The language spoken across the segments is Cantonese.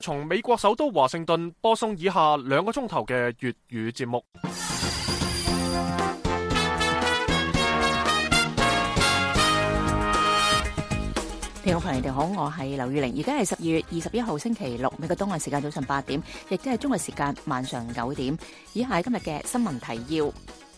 從美國首都華盛頓播送以下2個鐘頭嘅粵語節目。 聽眾朋友你哋好，我係劉玉玲，而家係12月21號星期六，美國東岸時間早上8點，亦都係中國時間晚上9點。以下係今日嘅新聞提要。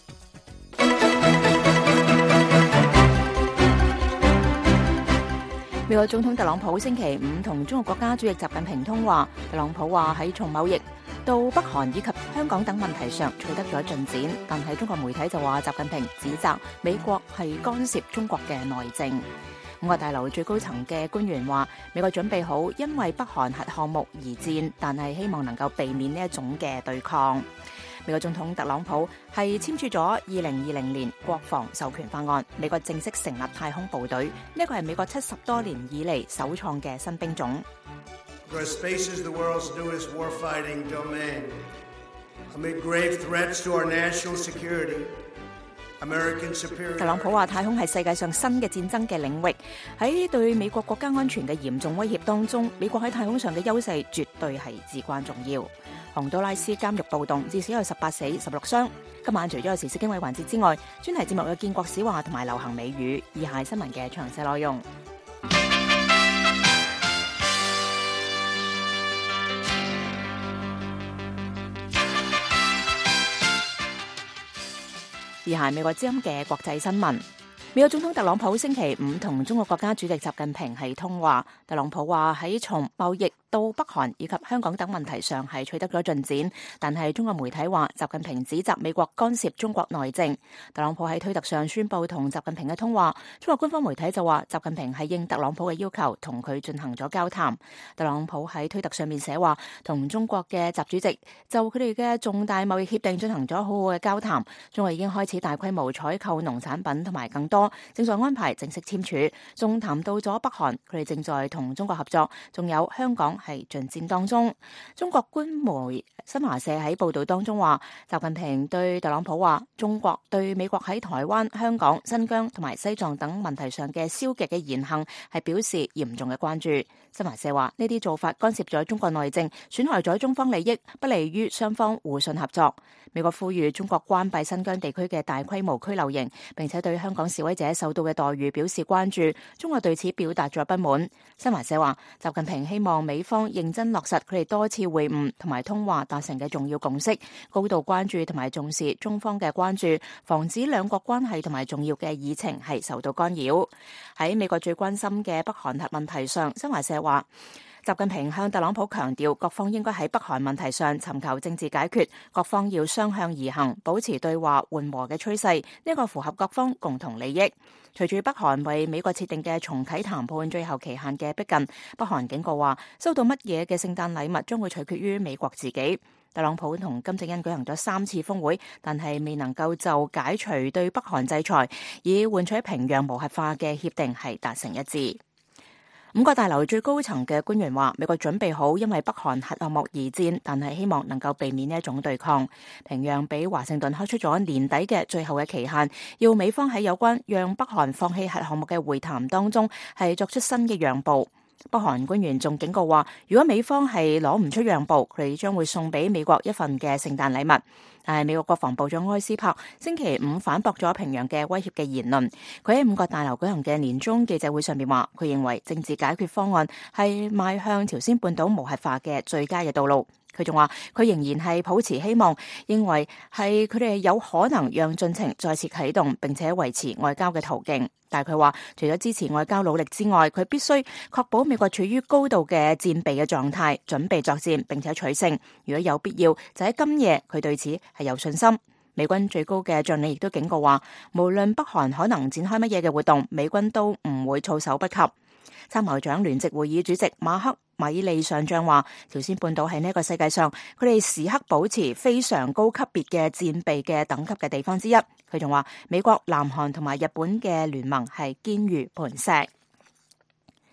美國總統特朗普星期五同中國國家主席習近平通話，特朗普話喺從貿易到北韓以及香港等問題上取得咗進展，但係中國媒體就話習近平指責美國係干涉中國嘅內政。五角大樓最高層嘅官員話，美國準備好因為北韓核項目而戰，但係希望能夠避免呢一種嘅對抗。美國總統特朗普係簽署咗2020年國防授權法案，美國正式成立太空部隊，呢個係美國70多年以嚟首創嘅新兵種。 Space is the world's newest warfighting domain. Amid grave threats to our national security. 特朗普話太空係世界上新嘅戰爭嘅領域，喺對美國國家安全嘅嚴重威脅當中，美國喺太空上嘅優勢絕對係至關重要。洪都拉斯監獄暴動至少有18死16傷。今晚除咗有時事經緯環節之外，專題節目有建國史話同埋流行美語。以下係新聞嘅詳細內容。以下係美國之音嘅國際新聞。美國總統特朗普星期五同中國國家主席習近平係通話。特朗普話喺從貿易到北韓以及香港等問題上係取得咗進展，但係中國媒體話習近平指責美國干涉中國內政。特朗普喺推特上宣布同習近平嘅通話，中國官方媒體就話習近平係應特朗普嘅要求同佢進行咗交談。特朗普喺推特上面寫話，同中國嘅習主席就佢哋嘅重大貿易協定進行咗好好嘅交談，中國已經開始大規模採購農產品同埋更多，正在安排正式簽署，仲談到咗北韓，佢哋正在同中國合作，仲有香港係進展當中。中國官媒新華社喺報道當中話，習近平對特朗普話，中國對美國喺台灣、香港、新疆同埋西藏等問題上嘅消極嘅言行係表示嚴重嘅關注。新華社話，呢啲做法干涉咗中國內政，損害咗中方利益，不利於雙方互信合作。美國呼籲中國關閉新疆地區嘅大規模拘留營，並且對香港示威者受到嘅待遇表示關注。中國對此表達咗不滿。新華社話，習近平希望美方認真落實佢哋多次會晤同埋通話達成嘅重要共識，高度關注同埋重視中方嘅關注，防止兩國關係同埋重要嘅議程係受到干擾。喺美國最關心嘅北韓核問題上，新華社話，習近平向特朗普強調，各方應該喺北韓問題上尋求政治解決，各方要雙向而行，保持對話緩和嘅趨勢，呢個符合各方共同利益。隨住北韓為美國設定嘅重啟談判最後期限嘅逼近，北韓警告話，收到乜嘢嘅聖誕禮物將會取決於美國自己。特朗普同金正恩舉行咗3次峰會，但係未能夠就解除對北韓制裁，以換取平壤無核化嘅協定係達成一致。五角大樓最高層嘅官員話，美國準備好因為北韓核項目而戰，但係希望能夠避免呢一種對抗。平壤俾華盛頓開出咗年底嘅最後嘅期限，要美方喺有關讓北韓放棄核項目嘅會談當中係作出新嘅讓步。北韓官員仲警告話，如果美方係攞唔出讓步，佢哋將會送俾美國一份嘅聖誕禮物。但係美國國防部長埃斯珀星期五反駁咗平壤嘅威脅嘅言論。佢喺五角大樓舉行嘅年終記者會上面話，佢認為政治解決方案係邁向朝鮮半島無核化嘅最佳嘅道路。佢仲話，佢仍然係抱持希望，認為係佢哋有可能讓進程再次啟動，並且維持外交嘅途徑。但係佢話，除咗支持外交努力之外，佢必須確保美國處於高度嘅戰備嘅狀態，準備作戰並且取勝。如果有必要，就喺今夜，佢對此係有信心。美軍最高嘅將領亦都警告話，無論北韓可能展開乜嘢嘅活動，美軍都唔會措手不及。參謀長聯席會議主席馬克米利上將話，朝鮮半島係呢一個世界上佢哋時刻保持非常高級別嘅戰備嘅等級嘅地方之一。佢仲話，美國、南韓同埋日本嘅聯盟係堅如磐石。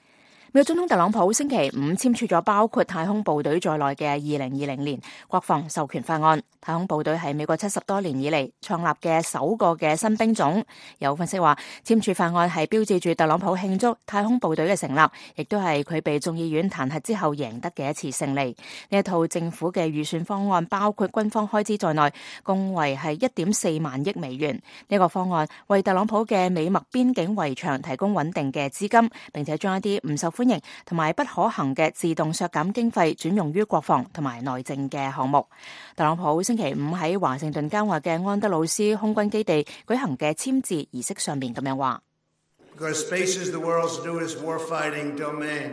美國總統特朗普星期五簽署咗包括太空部隊在內嘅2020年國防授權法案。太空部隊係美國70多年以嚟創立嘅首個嘅新兵種。有分析話，簽署法案係標誌住特朗普慶祝太空部隊嘅成立，亦都係佢被眾議院彈劾之後贏得嘅一次勝利。呢一套政府嘅預算方案包括軍方開支在內，共為係1.4萬億美元。呢個方案為特朗普嘅美墨邊境圍牆提供穩定嘅資金，並且將一啲唔受歡迎同埋不可行嘅自動削減經費轉用於國防同埋內政嘅項目。特朗普星期五喺華盛頓郊外嘅安德魯斯空軍基地舉行嘅簽字儀式上面咁樣話 ：Because space is the world's newest warfighting domain,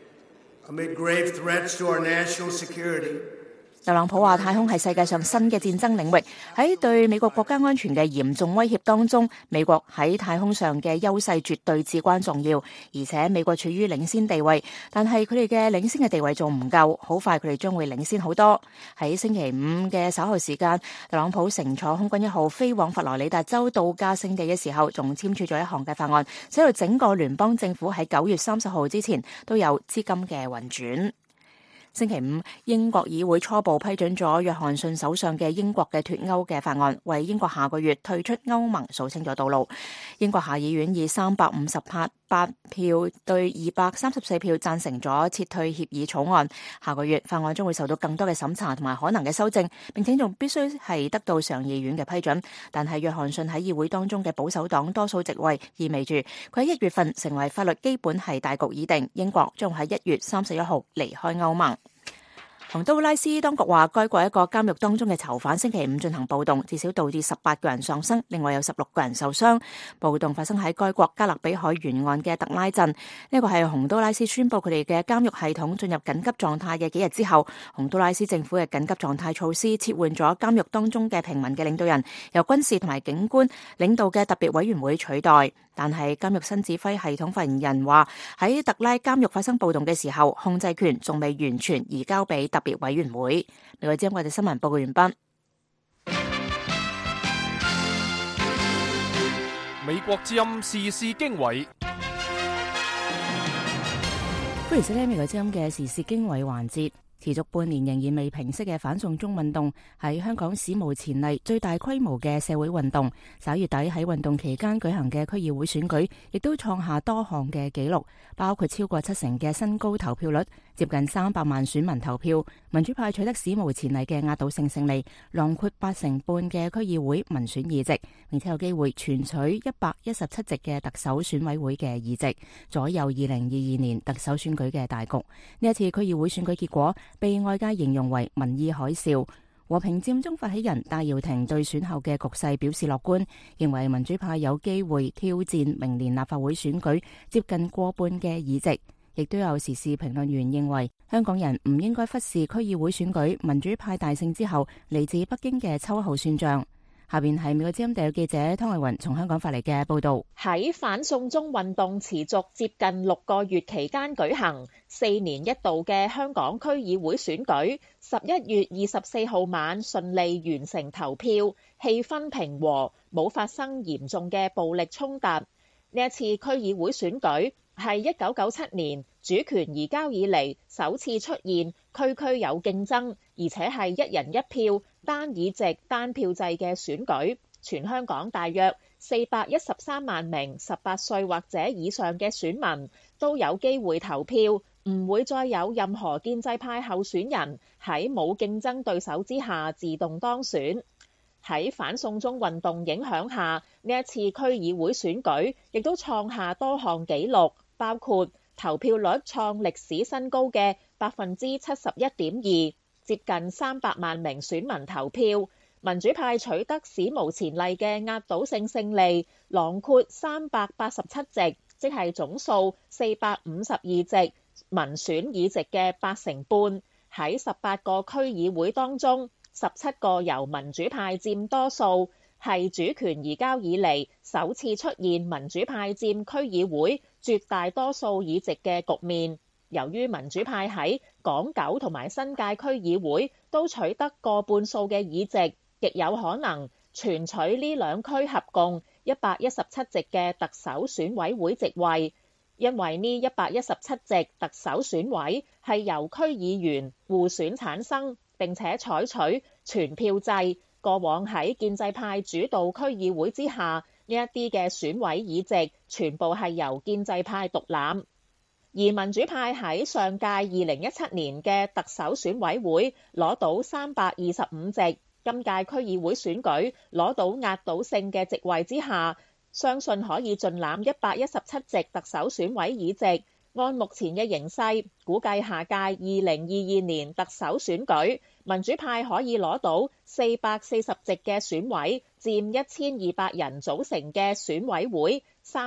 amid grave threats to our national security. 特朗普話：太空係世界上新嘅戰爭領域，喺對美國國家安全嘅嚴重威脅當中，美國喺太空上嘅優勢絕對至關重要。而且美國處於領先地位，但係佢哋嘅領先嘅地位仲唔夠，好快佢哋將會領先好多。喺星期五嘅稍後時間，特朗普乘坐空軍1號飛往佛羅里達州度假勝地嘅時候，仲簽署咗一項嘅法案，使到整個聯邦政府喺9月30號之前都有資金嘅運轉。星期五，英國議會初步批准咗約翰遜首相嘅英國嘅脫歐嘅法案，為英國下個月退出歐盟掃清咗道路。英國下議院以358票對234票贊成咗撤退協議草案。下個月法案將會受到更多嘅審查同埋可能嘅修正，並且仲必須係得到上議院嘅批准。但係約翰遜喺議會當中嘅保守黨多數席位，意味住佢喺1月份成為法律基本係大局已定，英國將會喺1月31號離開歐盟。洪都拉斯當局話，該國一個監獄當中嘅囚犯星期五進行暴動，至少導致18個人喪生，另外有16個人受傷。暴動發生喺該國加勒比海沿岸嘅特拉鎮。呢個係洪都拉斯宣布佢哋嘅監獄系統進入緊急狀態嘅幾日之後，洪都拉斯政府嘅緊急狀態措施撤換咗監獄當中嘅平民嘅領導人，由軍事同埋警官領導嘅特別委員會取代。但係監獄新指揮系統發言人話，喺特拉監獄發生暴動嘅時候，控制權仲未完全移交俾特別委員會。美國之音我哋新聞報告完畢。 美國之音時事經緯， 歡迎收聽美國之音嘅時事經緯環節。持續半年仍然未平息嘅反送中運動係香港史無前例最大規模嘅社會運動。11月底喺運動期間舉行嘅區議會選舉，亦都創下多項嘅紀錄，包括超過70%嘅新高投票率，接近300萬選民投票。民主派取得史無前例嘅壓倒性勝利，囊括80%半嘅區議會民選議席，並且有機會全取117席嘅特首選委會嘅議席，左右2022年特首選舉嘅大局。呢一次區議會選舉結果被外界形容為民意海嘯。和平佔中發起人戴耀廷對選後嘅局勢表示樂觀，認為民主派有機會挑戰明年立法會選舉接近過半嘅議席。亦都有時事評論員認為，香港人唔應該忽視區議會選舉民主派大勝之後嚟自北京嘅秋後算賬。下邊係美國之音特約記者湯麗雲從香港發嚟嘅報道。 喺反送中運動持續接近6個月期間舉行4年一度嘅香港區議會選舉，11月24號晚順利完成投票，氣氛平和，冇發生嚴重嘅暴力衝突。呢一次區議會選舉係1997年主權移交以嚟首次出現區區有競爭，而且係一人一票單議席單票制嘅選舉。全香港大約413萬名18歲或者以上嘅選民都有機會投票，唔會再有任何建制派候選人喺冇競爭對手之下自動當選。喺反送中運動影響下，呢一次區議會選舉亦都創下多項紀錄，包括投票率創歷史新高嘅71.2%，接近300萬名選民投票。民主派取得史無前例嘅壓倒性勝利，囊括387席，即係總數452席民選議席嘅80%半。喺18個區議會當中，17個由民主派佔多數，係主權移交以嚟首次出現民主派佔區議會絕大多數議席嘅局面。由於民主派喺港九同埋新界區議會都取得過半數嘅議席，極有可能全取呢兩區合共117席嘅特首選委會席位。 因為呢117席特首選委係由區議員互選產生，並且採取全票制。過往喺建制派主導區議會之下，呢一啲嘅選委議席全部係由建制派獨攬。而民主派喺上屆2017年嘅特首選委會攞到325席，今屆區議會選舉攞到壓倒性嘅席位之下，相信可以盡攬117席特首選委議席。按目前嘅形勢，估計下屆2022年特首選舉，民主派可以攞到440席嘅選委，佔1200人組成嘅選委會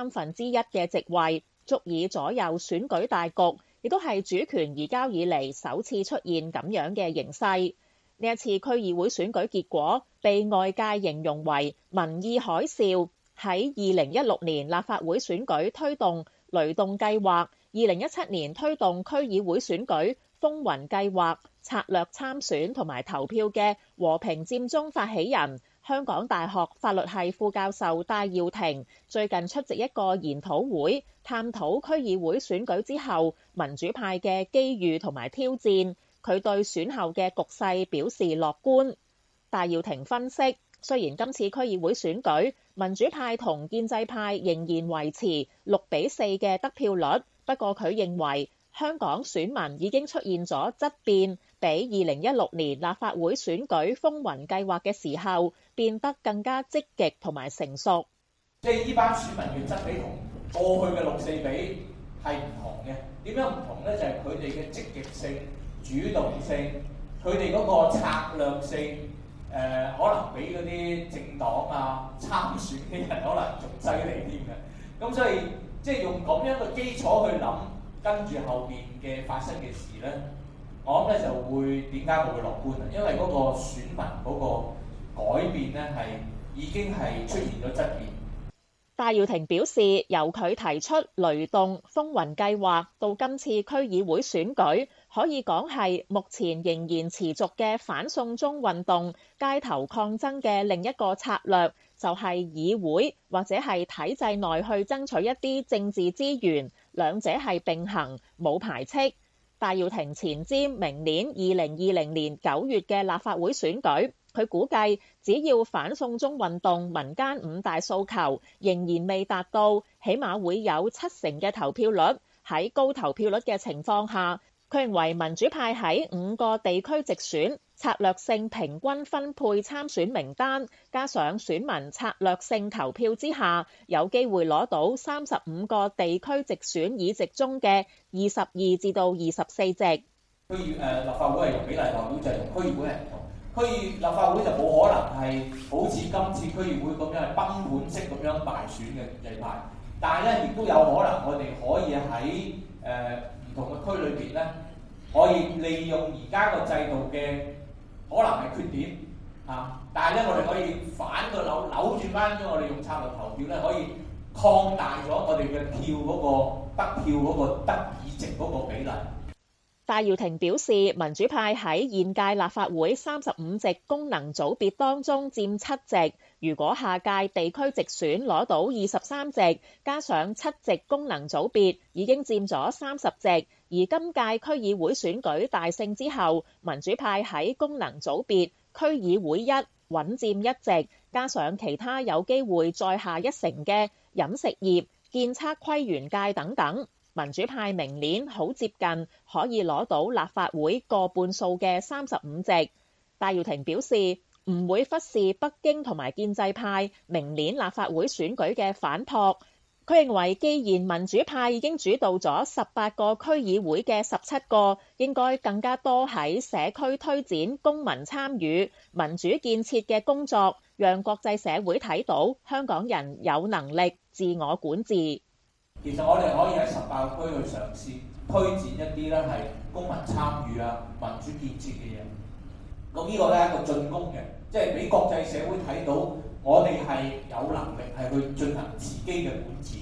1/3嘅席位，足以左右選舉大局，亦都係主權移交以嚟首次出現咁樣嘅形勢。呢一次區議會選舉結果被外界形容為民意海嘯。喺2016年立法會選舉推動雷動計劃，2017年推動區議會選舉風雲計劃，策略參選同埋投票嘅和平佔中發起人香港大學法律系副教授戴耀廷最近出席一個研討會，探討區議會選舉之後民主派嘅機遇同埋挑戰。佢對選後嘅局勢表示樂觀。戴耀廷分析，雖然今次區議會選舉民主派同建制派仍然維持6-4嘅得票率，不過佢認為香港選民已經出現咗質變，比2016年立法會選舉風雲計劃嘅時候變得更加積極同埋成熟。 即係呢班選民嘅質比同過去嘅6-4比係唔同嘅。點樣唔同呢？就係佢哋嘅積極性、主動性，佢哋嗰個策略性。可能比嗰啲政黨啊參選嘅人可能仲犀利添嘅，咁所以即係用咁樣嘅基礎去諗，跟住後邊嘅發生嘅事咧，我諗咧就會點解我會樂觀啊？因為嗰個選民嗰個改變咧係已經係出現咗質變。 戴耀廷表示，由佢提出雷動風雲計劃到今次區議會選舉，可以講係目前仍然持續嘅反送中運動街頭抗爭嘅另一個策略，就係議會或者係體制內去爭取一啲政治資源，兩者係並行，冇排斥。戴耀廷前瞻明年2020年9月嘅立法會選舉，佢估計只要反送中運動民間5大訴求仍然未達到，起碼會有70%嘅投票率。喺高投票率嘅情況下，佢認為民主派喺5個地區直選策略性平均分配參選名單，加上選民策略性投票之下，有機會攞到35個地區直選議席中嘅22至到24席。 區立法會係用比例代表制，同區議會係唔同。區立法會就冇可能係好似今次區議會咁樣係崩盤式咁樣敗選嘅建制派，但係咧亦都有可能我哋可以喺唔同嘅區裏邊咧，可以利用而家個制度嘅可能係缺點啊，但係咧我哋可以反個扭轉翻，我哋用策略投票咧，可以擴大咗我哋嘅票嗰個得票嗰個得議席嗰個比例。 戴耀廷表示，民主派喺現屆立法會35席功能組別當中佔7席，如果下屆地區直選攞到23席，加上7席功能組別，已經佔咗30席。而今屆區議會選舉大勝之後，民主派喺功能組別區議會1穩佔1席，加上其他有機會再下一城嘅飲食業、建測規園界等等。民主派明年好接近可以攞到立法會過半數嘅35席。戴耀廷表示唔會忽視北京同埋建制派明年立法會選舉嘅反撲。佢認為既然民主派已經主導咗18個區議會嘅17個，應該更加多喺社區推展公民參與、民主建設嘅工作，讓國際社會睇到香港人有能力自我管治。 其實我哋可以喺18個區去嘗試推薦一啲咧係公民參與啊、民主建設嘅嘢。咁呢個咧係一個進攻嘅，即係俾國際社會睇到我哋係有能力係去進行自己嘅管治。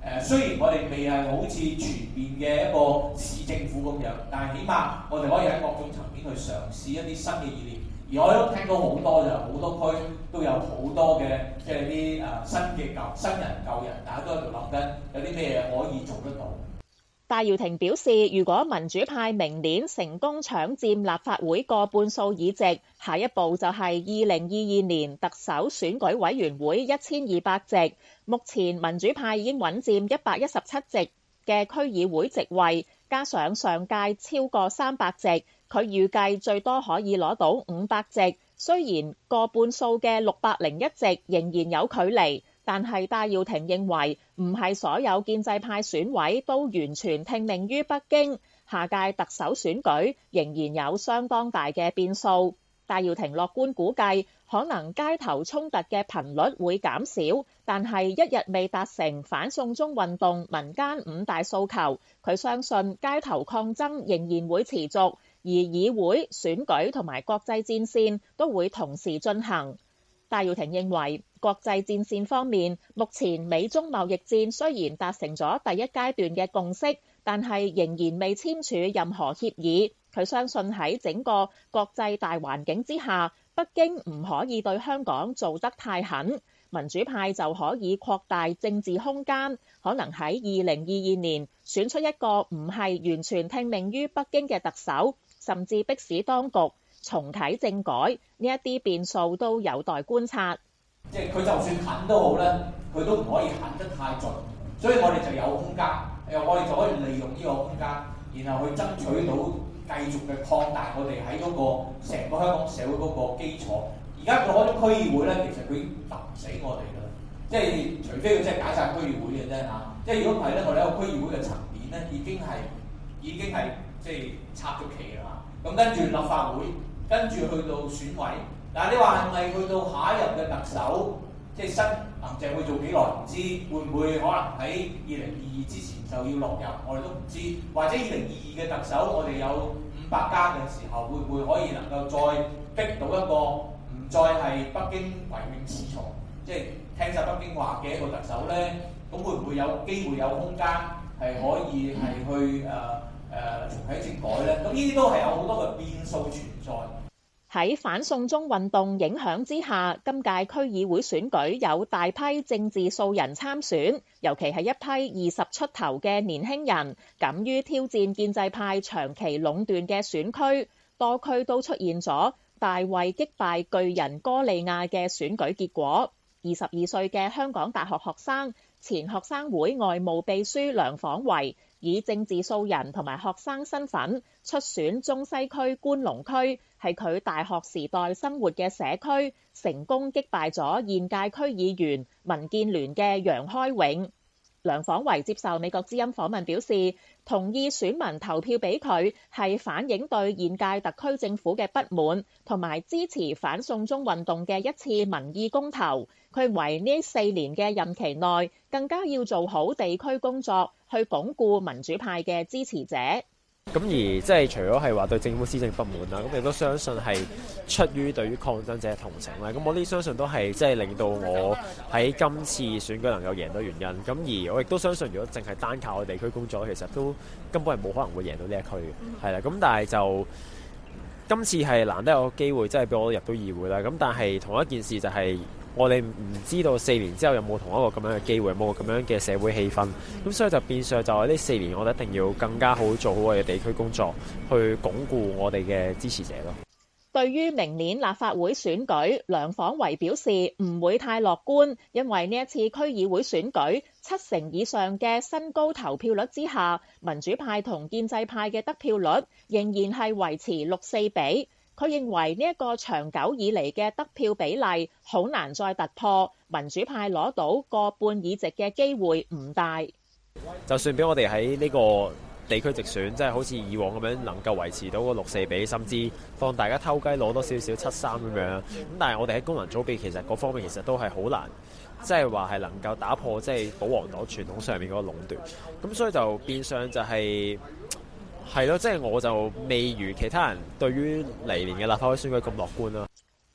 雖然我哋未係好似全面嘅一個市政府咁樣，但係起碼我哋可以喺各種層面去嘗試一啲新嘅意念。而我都聽到好多就好多區都有好多嘅即係啲新人舊人，大家都喺度諗緊有啲咩嘢可以做得到。 戴耀廷表示，如果民主派明年成功搶佔立法會過半數議席，下一步就係2022年特首選舉委員會1200席。目前民主派已經穩佔117席嘅區議會席位，加上上屆超過300席，佢預計最多可以攞到500席。雖然過半數嘅601席仍然有距離，但係戴耀廷認為唔係所有建制派選委都完全聽命於北京，下屆特首選舉仍然有相當大嘅變數。戴耀廷樂觀估計，可能街頭衝突嘅頻率會減少，但係一日未達成反送中運動民間5大訴求，佢相信街頭抗爭仍然會持續，而議會、選舉同埋國際戰線都會同時進行。戴耀廷認為，國際戰線方面，目前美中貿易戰雖然達成咗第一階段嘅共識，但係仍然未簽署任何協議。佢相信喺整個國際大環境之下，北京唔可以對香港做得太狠，民主派就可以擴大政治空間，可能喺2022年選出一個唔係完全聽命於北京嘅特首，甚至迫使當局重啟政改，呢一啲變數都有待觀察。 即係佢就算狠都好咧，佢都唔可以狠得太盡，所以我哋就有空間，我哋就可以利用呢個空間，然後去爭取到繼續嘅擴大我哋喺嗰個成個香港社會嗰個基礎。而家嗰啲區議會咧，其實佢已經揼唔死我哋㗎啦，即係除非佢真係解散區議會嘅啫嚇。即係如果唔係咧，我哋一個區議會嘅層面咧，已經係即係插咗旗啦。咁跟住立法會，跟住去到選委。但係你話係咪去到下一任嘅特首，即係新林鄭會做幾耐唔知，會唔會可能喺2022之前就要落任，我哋都唔知。或者2022嘅特首，我哋有500加嘅時候，會唔會可以能夠再逼到一個唔再係北京唯命是從，即係聽晒北京話嘅一個特首咧？咁會唔會有機會有空間係可以係去重啟政改咧？咁呢啲都係有好多嘅變數存在。 喺反送中運動影響之下，今屆區議會選舉有大批政治素人參選，尤其係一批20出頭嘅年輕人，敢於挑戰建制派長期壟斷嘅選區，多區都出現咗大衛擊敗巨人哥利亞嘅選舉結果。22歲嘅香港大學學生、前學生會外務秘書梁晃維，以政治素人同埋學生身份出選中西區觀龍區，係佢大學時代生活嘅社區，成功擊敗咗現屆區議員民建聯嘅楊開永。梁晃維接受美國之音訪問表示，同意選民投票俾佢係反映對現屆特區政府嘅不滿，同埋支持反送中運動嘅一次民意公投。佢認為呢4年嘅任期內，更加要做好地區工作，去鞏固民主派嘅支持者。 咁而即係除咗係話對政府施政不滿啦，咁亦都相信係出於對於抗爭者嘅同情啦。咁我呢相信都係即係令到我喺今次選舉能夠贏到原因。咁而我亦都相信，如果淨係單靠我地區工作，其實都根本係冇可能會贏到呢一區嘅。係啦，咁但係就今次係難得有個機會，即係俾我入到議會啦。咁但係同一件事就係，我哋唔知道4年之後有冇同一個咁樣嘅機會，有冇咁樣嘅社會氣氛。咁所以就變相就係呢4年，我哋一定要更加好做好我哋地區工作，去鞏固我哋嘅支持者咯。 對於明年立法會選舉，梁晃維表示唔會太樂觀，因為呢一次區議會選舉7成以上嘅新高投票率之下，民主派同建制派嘅得票率仍然係維持6-4比。佢認為呢一個長久以嚟嘅得票比例好難再突破，民主派攞到過半議席嘅機會唔大。 就算俾我哋喺呢個地區直選，即係好似以往咁樣能夠維持到個6-4比，甚至當大家偷雞攞多少少7-3咁樣。咁但係我哋喺功能組別其實嗰方面其實都係好難，即係話係能夠打破即係保皇黨傳統上面嗰個壟斷。咁所以就變相就係咯，即係我就未如其他人對於嚟年嘅立法會選舉咁樂觀啦。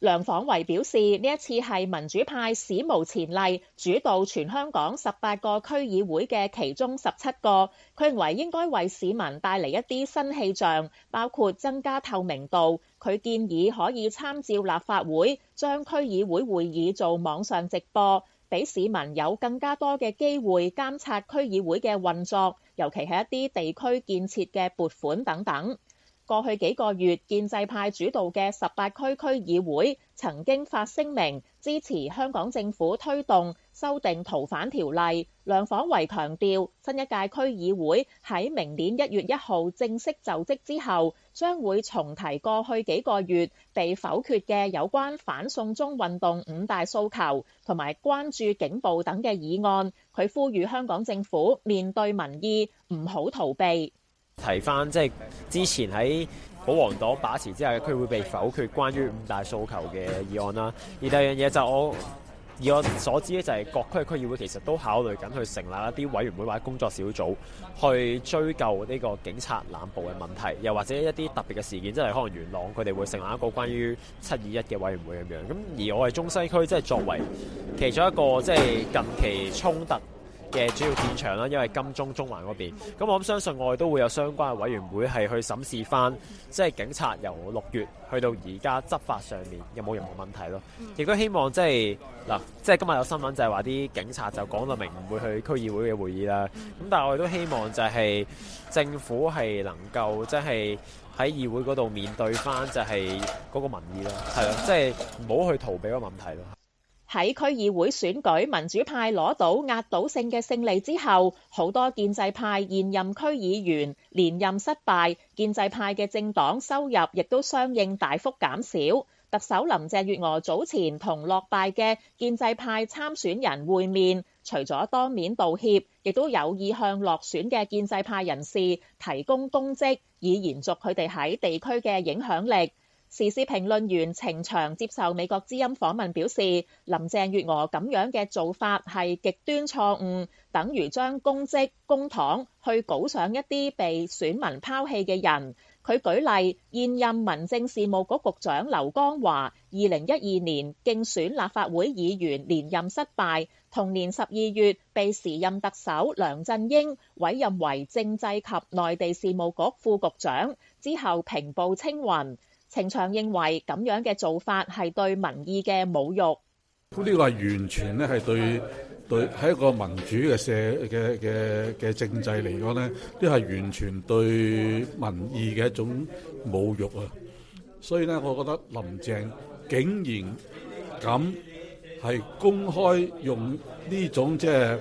梁晃維表示，呢一次係民主派史無前例主導全香港18個區議會嘅其中17個，佢認為應該為市民帶嚟一啲新氣象，包括增加透明度。佢建議可以參照立法會，將區議會會議做網上直播，俾市民有更加多嘅機會監察區議會嘅運作，尤其係一啲地區建設嘅撥款等等。過去幾個月，建制派主導嘅18區區議會曾經發聲明支持香港政府推動修訂逃犯條例。梁晃維強調，新一屆區議會喺明年1月1號正式就職之後，將會重提過去幾個月被否決嘅有關反送中運動5大訴求同埋關注警暴等嘅議案。佢呼籲香港政府面對民意，唔好逃避。 提翻即係之前喺保皇黨把持之下嘅區會被否決關於5大訴求嘅議案啦。而第二樣嘢就以我所知咧，就係各區嘅區議會其實都考慮緊去成立一啲委員會或者工作小組，去追究呢個警察濫捕嘅問題，又或者一啲特別嘅事件，即係可能元朗佢哋會成立一個關於721嘅委員會咁樣。咁而我哋中西區即係作為其中一個即係近期衝突嘅主要戰場啦，因為金鐘、中環嗰邊，咁我諗相信我哋都會有相關嘅委員會係去審視翻，即係警察由6月去到而家執法上面有冇任何問題咯。亦都希望即係今日有新聞就係話啲警察就講到明唔會去區議會嘅會議啦。咁但係我哋都希望就係政府係能夠即係喺議會嗰度面對翻就係嗰個民意啦，係咯，即係唔好去逃避嗰個問題咯。 喺區議會選舉，民主派攞到壓倒性嘅勝利之後，好多建制派現任區議員連任失敗，建制派嘅政黨收入亦都相應大幅減少。特首林鄭月娥早前同落敗嘅建制派參選人會面，除咗當面道歉，亦都有意向落選嘅建制派人士提供公職，以延續佢哋喺地區嘅影響力。時事評論員程翔接受美國之音訪問表示，林鄭月娥咁樣嘅做法係極端錯誤，等於將公職公帑去賭上一啲被選民拋棄嘅人。佢舉例，現任民政事務局局長劉江華2012年競選立法會議員連任失敗，同年12月被時任特首梁振英委任為政制及內地事務局副局長，之後平步青雲。程翔認為咁樣嘅做法係對民意嘅侮辱。 呢個係完全咧係對喺一個民主嘅政制嚟講咧，呢係完全對民意嘅一種侮辱啊！所以咧，我覺得林鄭竟然咁係公開用呢種即係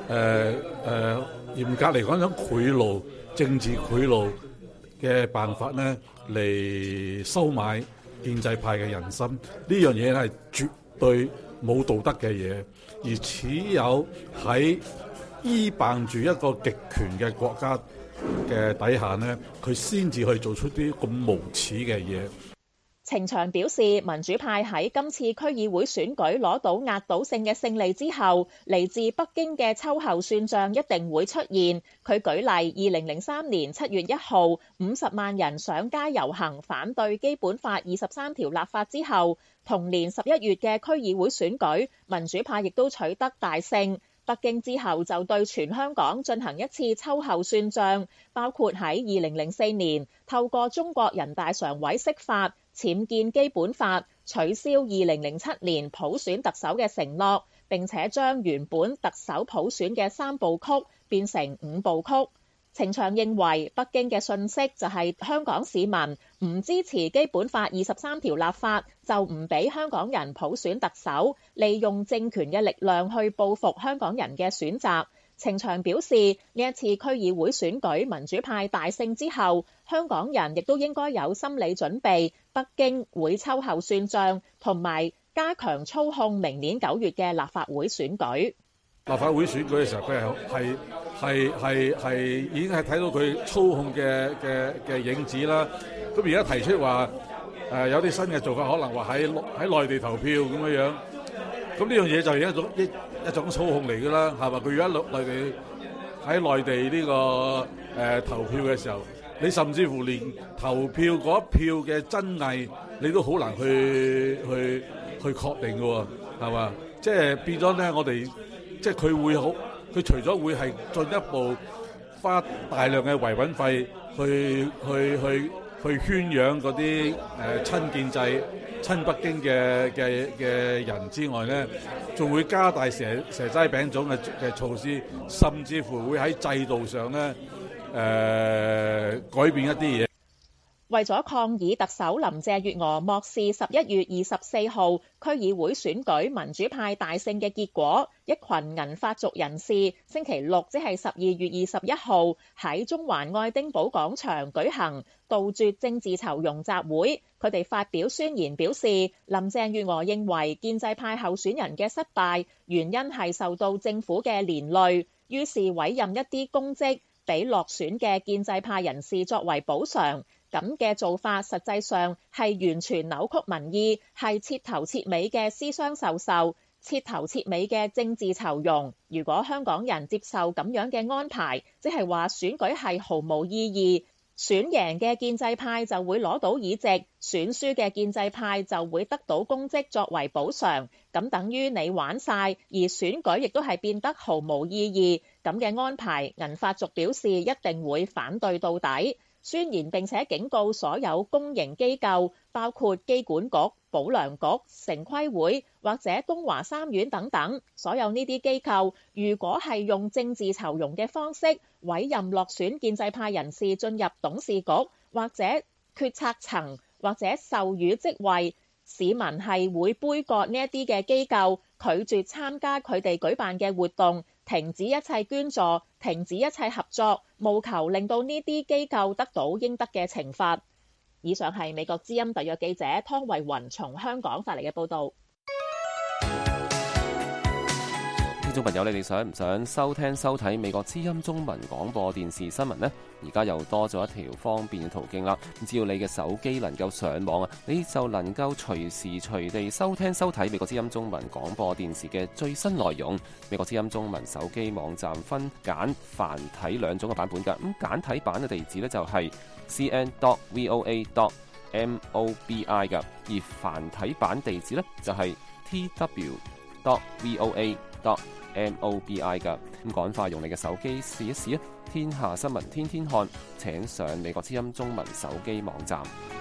嚴格嚟講種賄賂、政治賄賂嘅辦法咧，嚟收買建制派嘅人心，呢樣嘢係絕對冇道德嘅嘢，而只有喺依傍住一個極權嘅國家嘅底下呢，佢先至去做出啲咁無恥嘅嘢。 程翔表示，民主派喺今次區議會選舉攞到壓倒性嘅勝利之後，嚟自北京嘅秋後算賬一定會出現。佢舉例，2003年7月1號50萬人上街遊行反對基本法23條立法之後，同年11月嘅區議會選舉，民主派亦都取得大勝。北京之後就對全香港進行一次秋後算賬，包括喺2004年透過中國人大常委釋法僭建基本法，取消2007年普選特首嘅承諾，並且將原本特首普選嘅3部曲變成5部曲。程翔認為北京嘅訊息就係香港市民唔支持基本法23條立法，就唔俾香港人普選特首，利用政權嘅力量去報復香港人嘅選擇。程翔表示，呢一次區議會選舉民主派大勝之後，香港人亦都應該有心理準備，北京會秋後算賬，同埋加強操控明年9月嘅立法會選舉。 立法會選舉嘅時候，佢係已經係睇到佢操控嘅影子啦。咁而家提出話有啲新嘅做法，可能話喺內地投票咁樣。咁呢樣嘢就係一種操控嚟㗎啦，係嘛？佢而家喺內地呢個投票嘅時候，你甚至乎連投票嗰一票嘅真偽你都好難去確定嘅喎，係嘛？即係變咗咧，我哋即係佢除咗會係進一步花大量嘅維穩費去宣揚嗰啲親建制、親北京嘅人之外咧，仲會加大蛇齋餅種嘅措施，甚至乎會喺制度上咧改變一啲嘢。 為咗抗議特首林鄭月娥漠視11月24號區議會選舉民主派大勝嘅結果，一群銀髮族人士星期六即係12月21號喺中環愛丁堡廣場舉行杜絕政治酬庸集會。佢哋發表宣言表示，林鄭月娥認為建制派候選人嘅失敗原因係受到政府嘅連累，於是委任一啲公職俾落選嘅建制派人士作為補償。咁嘅做法實際上係完全扭曲民意，係徹頭徹尾嘅私相授受，徹頭徹尾嘅政治酬庸。如果香港人接受咁樣嘅安排，即係話選舉係毫無意義，選贏嘅建制派就會攞到議席，選輸嘅建制派就會得到公職作為補償，咁等於你玩晒，而選舉亦都係變得毫無意義。咁嘅安排，銀髮族表示一定會反對到底。宣言並且警告所有公營機構，包括機管局、保良局、城規會或者東華三院等等，所有呢啲機構如果係用政治酬庸嘅方式委任落選建制派人士進入董事局或者決策層或者授予職位，市民係會杯葛呢一啲嘅機構，拒絕參加佢哋舉辦嘅活動，停止一切捐助，停止一切合作，務求令到呢啲機構得到應得嘅懲罰。以上係美國之音特約記者湯慧雲從香港發嚟嘅報導。 聽眾朋友，你哋想唔想收聽收睇美國之音中文廣播電視新聞呢？而家又多咗一條方便嘅途徑啦！只要你嘅手機能夠上網啊，你就能夠隨時隨地收聽收睇美國之音中文廣播電視嘅最新內容。美國之音中文手機網站分簡繁體兩種嘅版本㗎。咁簡體版嘅地址呢，就係 cn.voa.mobi 㗎，而繁體版地址呢，就係 tw.voa.mobi 㗎。咁趕快用你嘅手機試一試啊！天下新聞天天看，請上美國之音中文手機網站。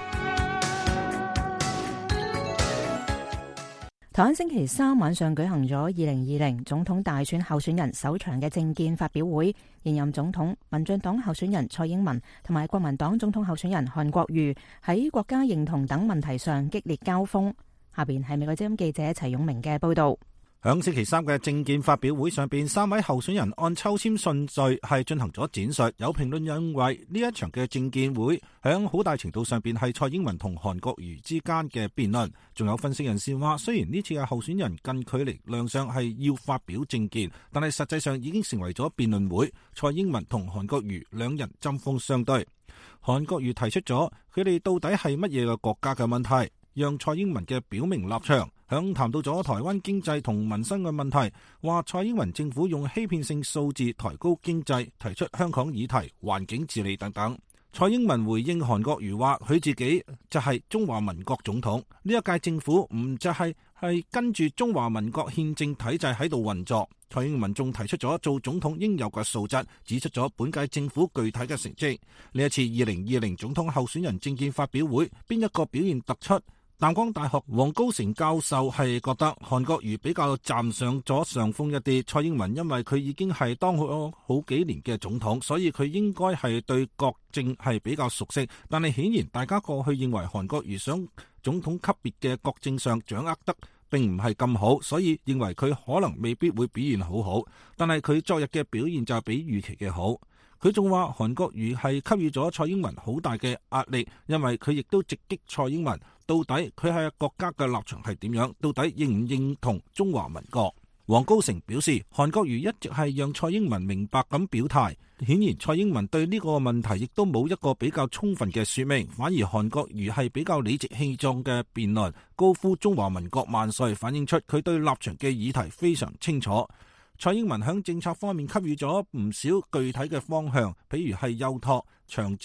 台灣星期三晚上舉行咗2020總統大選候選人首場嘅政見發表會，現任總統民進黨候選人蔡英文同埋國民黨總統候選人韓國瑜喺國家認同等問題上激烈交鋒。下邊係美國之音記者齊勇明嘅報道。 響星期三嘅政見發表會上邊，3位候選人按抽籤順序係進行咗展述。有評論認為呢一場嘅政見會響好大程度上邊係蔡英文同韓國瑜之間嘅辯論。仲有分析人士話，雖然呢次嘅候選人近距離亮相係要發表政見，但係實際上已經成為咗辯論會。蔡英文同韓國瑜兩人針鋒相對。韓國瑜提出咗佢哋到底係乜嘢嘅國家嘅問題，讓蔡英文嘅表明立場。響談到咗台灣經濟同民生嘅問題，話蔡英文政府用欺騙性數字抬高經濟，提出香港議題、環境治理等等。蔡英文回應韓國瑜話，佢自己就係中華民國總統，呢一屆政府唔就係跟住中華民國憲政體制喺度運作。蔡英文仲提出咗做總統應有嘅素質，指出咗本屆政府具體嘅成績。呢一次2020總統候選人政見發表會，邊一個表現突出？淡江大學黃高成教授係覺得韓國瑜比較站上咗上風一啲，蔡英文因為佢已經係當咗好幾年嘅總統，所以佢應該係對國政係比較熟悉。但係顯然大家過去認為韓國瑜想總統級別嘅國政上掌握得並唔係咁好，所以認為佢可能未必會表現好好。但係佢昨日嘅表現就比預期嘅好。佢仲話韓國瑜係給予咗蔡英文好大嘅壓力，因為佢亦都直擊蔡英文，到底佢係國家嘅立場係點樣，到底認唔認同中華民國。黃高成表示，韓國瑜一直係讓蔡英文明白咁表態，顯然蔡英文對呢個問題亦都冇一個比較充分嘅說明，反而韓國瑜係比較理直氣壯嘅辯論，高呼中華民國萬歲，反映出佢對立場嘅議題非常清楚。蔡英文喺政策方面給予咗唔少具體嘅方向，譬如係幼托、長照、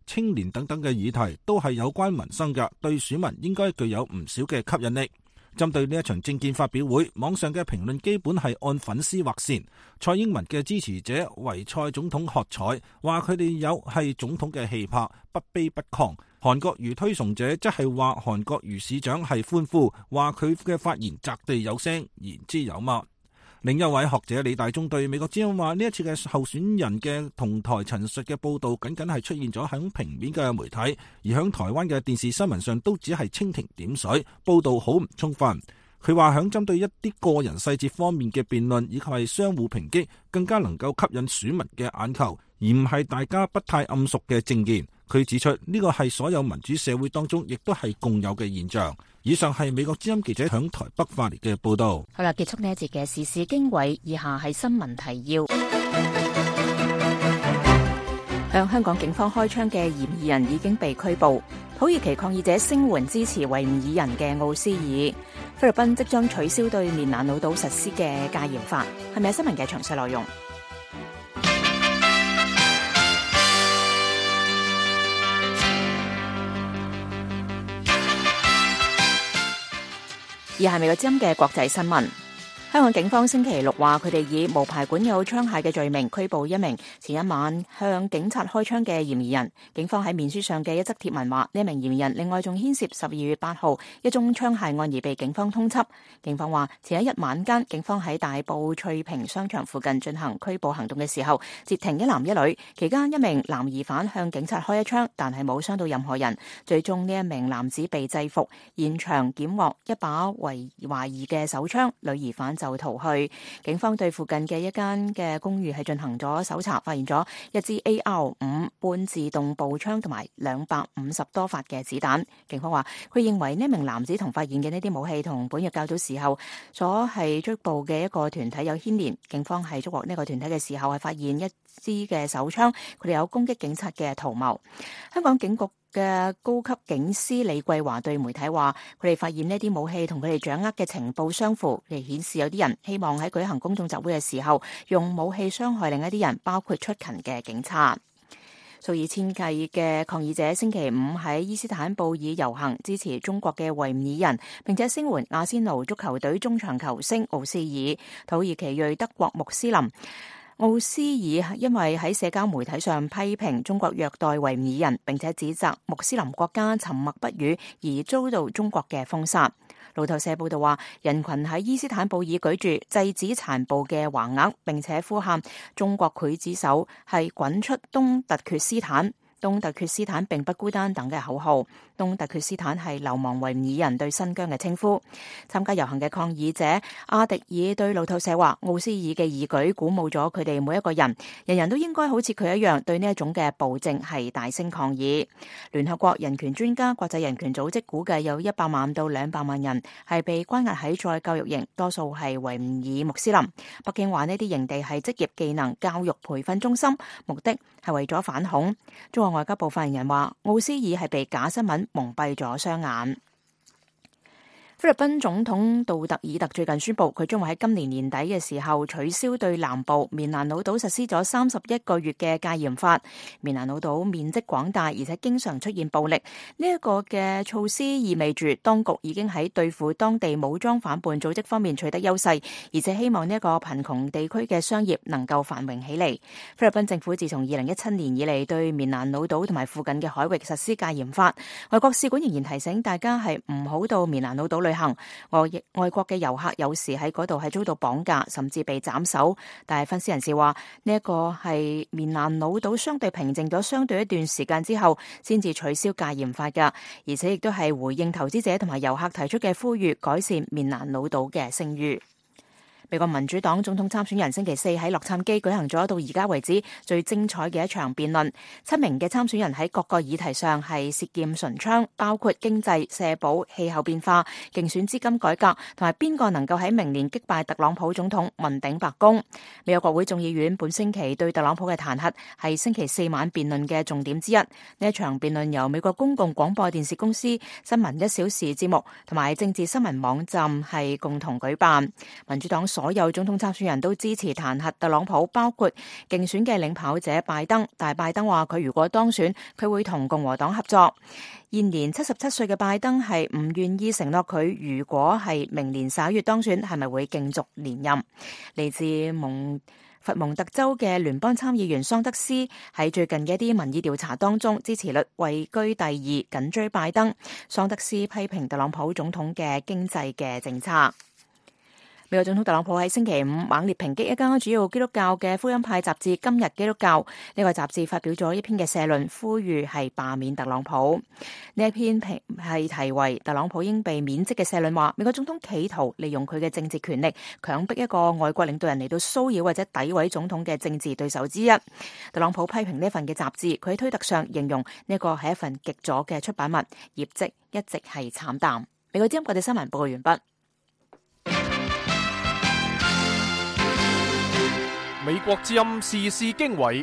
青年等等嘅議題，都係有關民生嘅，對選民應該具有唔少嘅吸引力。針對呢一場政見發表會，網上嘅評論基本係按粉絲劃線。蔡英文嘅支持者為蔡總統喝彩，話佢哋有係總統嘅氣魄，不卑不亢。韓國瑜推崇者則係話韓國瑜市長係歡呼，話佢嘅發言擲地有聲，言之有物。另一位學者李大忠對美國之音話：呢一次嘅候選人嘅同台陳述嘅報導，僅僅係出現咗喺平面嘅媒體，而喺台灣嘅電視新聞上都只係蜻蜓點水，報導好唔充分。佢話喺針對一啲個人細節方面嘅辯論，以及係相互抨擊，更加能夠吸引選民嘅眼球，而唔係大家不太諳熟嘅政見。佢指出呢個係所有民主社會當中亦都係共有嘅現象。以上係美國之音記者響台北發嚟嘅報導。 好啦，結束呢一節嘅時事經緯，以下係新聞提要。向香港警方開槍嘅嫌疑人已經被拘捕。土耳其抗議者聲援支持維吾爾人嘅奧斯爾。菲律賓即將取消對棉蘭老島實施嘅戒嚴法。係咪新聞嘅詳細內容？而係美國之音嘅國際新聞。香港警方星期六話，佢哋以無牌管有槍械嘅罪名拘捕一名前一晚向警察開槍嘅嫌疑人。警方喺面書上嘅一則貼文話，呢名嫌疑人另外仲牽涉12月8號一宗槍械案而被警方通緝。警方話，前一日晚間，警方喺大埔翠屏商場附近進行拘捕行動嘅時候，截停一男一女，期間一名男疑犯向警察開一槍，但係冇傷到任何人。最終呢一名男子被制服，現場檢獲一把懷疑嘅手槍，女疑犯就逃去。警方對附近嘅一間嘅公寓係進行咗搜查，發現咗一支 AR-5 半自動步槍同埋250多發嘅子彈。警方話，佢認為呢名男子同發現嘅呢啲武器同本月較早時候所係追捕嘅一個團體有牽連。警方係捉獲呢個團體嘅時候係發現一支嘅手槍，佢哋有攻擊警察嘅圖謀。香港警局嘅高級警司李桂華對媒體話，佢哋發現呢啲武器同佢哋掌握嘅情報相符，嚟顯示有啲人希望喺舉行公眾集會嘅時候用武器傷害另一啲人，包括出勤嘅警察。數以千計嘅抗議者星期五喺伊斯坦布爾遊行，支持中國嘅維吾爾人，並且聲援阿仙奴足球隊中場球星奧斯爾。土耳其裔德國穆斯林奧斯爾因為喺社交媒體上批評中國虐待維吾爾人，並且指責穆斯林國家沉默不語，而遭到中國嘅封殺。路透社報道話，人群喺伊斯坦布爾舉住制止殘暴嘅橫額，並且呼喊中國劊子手係滾出東突厥斯坦，東突厥斯坦並不孤單等嘅口號。東突厥斯坦係流亡維吾爾人對新疆嘅稱呼。參加遊行嘅抗議者阿迪爾對路透社話，奧斯爾嘅義舉鼓舞咗佢哋每一個人，人人都應該好似佢一樣對呢一種嘅暴政係大聲抗議。聯合國人權專家、國際人權組織估計有100萬到200萬人係被關押喺再教育營，多數係維吾爾穆斯林。北京話呢啲營地係職業技能教育培訓中心，目的係為咗反恐。中國外交部發言人話，奧斯爾係被假新聞蒙蔽咗雙眼。菲律賓總統杜特爾特最近宣布，佢將會喺今年年底嘅時候取消對南部棉蘭老島實施咗31個月嘅戒嚴法。棉蘭老島面積廣大，而且經常出現暴力，呢一個嘅措施意味住當局已經喺對付當地武裝反叛組織方面取得優勢，而且希望呢一個貧窮地區嘅商業能夠繁榮起嚟。菲律賓政府自從2017年以嚟對棉蘭老島同埋附近嘅海域實施戒嚴法，外國使館仍然提醒大家係唔好到棉蘭老島旅行。外國嘅遊客有時喺嗰度係遭到綁架，甚至被斬首。但係分析人士話，呢一個係棉蘭老島相對平靜咗相對一段時間之後先至取消戒嚴法㗎，而且亦都係回應投資者同埋遊客提出嘅呼籲，改善棉蘭老島嘅聲譽。美國民主黨總統參選人星期四喺洛杉磯舉行咗到而家為止最精彩嘅一場辯論，7名嘅參選人喺各個議題上係舌劍唇槍，包括經濟、社保、氣候變化、競選資金改革，同埋邊個能夠喺明年擊敗特朗普總統問鼎白宮。美國國會眾議院本星期對特朗普嘅彈劾係星期四晚辯論嘅重點之一。呢一場辯論由美國公共廣播電視公司新聞1小時節目同埋政治新聞網站係共同舉辦。民主黨所有總統參選人都支持彈劾特朗普，包括競選嘅領跑者拜登。但拜登話佢如果當選，佢會同共和黨合作。現年77歲嘅拜登係唔願意承諾佢如果係明年11月當選，係咪會競逐連任。嚟自佛蒙特州嘅聯邦參議員桑德斯喺最近嘅一啲民意調查當中，支持率位居第2，緊追拜登。桑德斯批評特朗普總統嘅經濟嘅政策。美國總統特朗普喺星期五猛烈抨擊一間主要基督教嘅福音派雜誌《今日基督教》。呢個雜誌發表咗一篇嘅社論，呼籲係罷免特朗普。呢一篇係題為《特朗普應被免職》嘅社論話，美國總統企圖利用佢嘅政治權力，強迫一個外國領導人嚟到騷擾或者詆毀總統嘅政治對手之一。特朗普批評呢份嘅雜誌，佢喺推特上形容呢個係一份極左嘅出版物，業績一直係慘淡。美國之音國際新聞報告完畢。 美國之音時事經緯，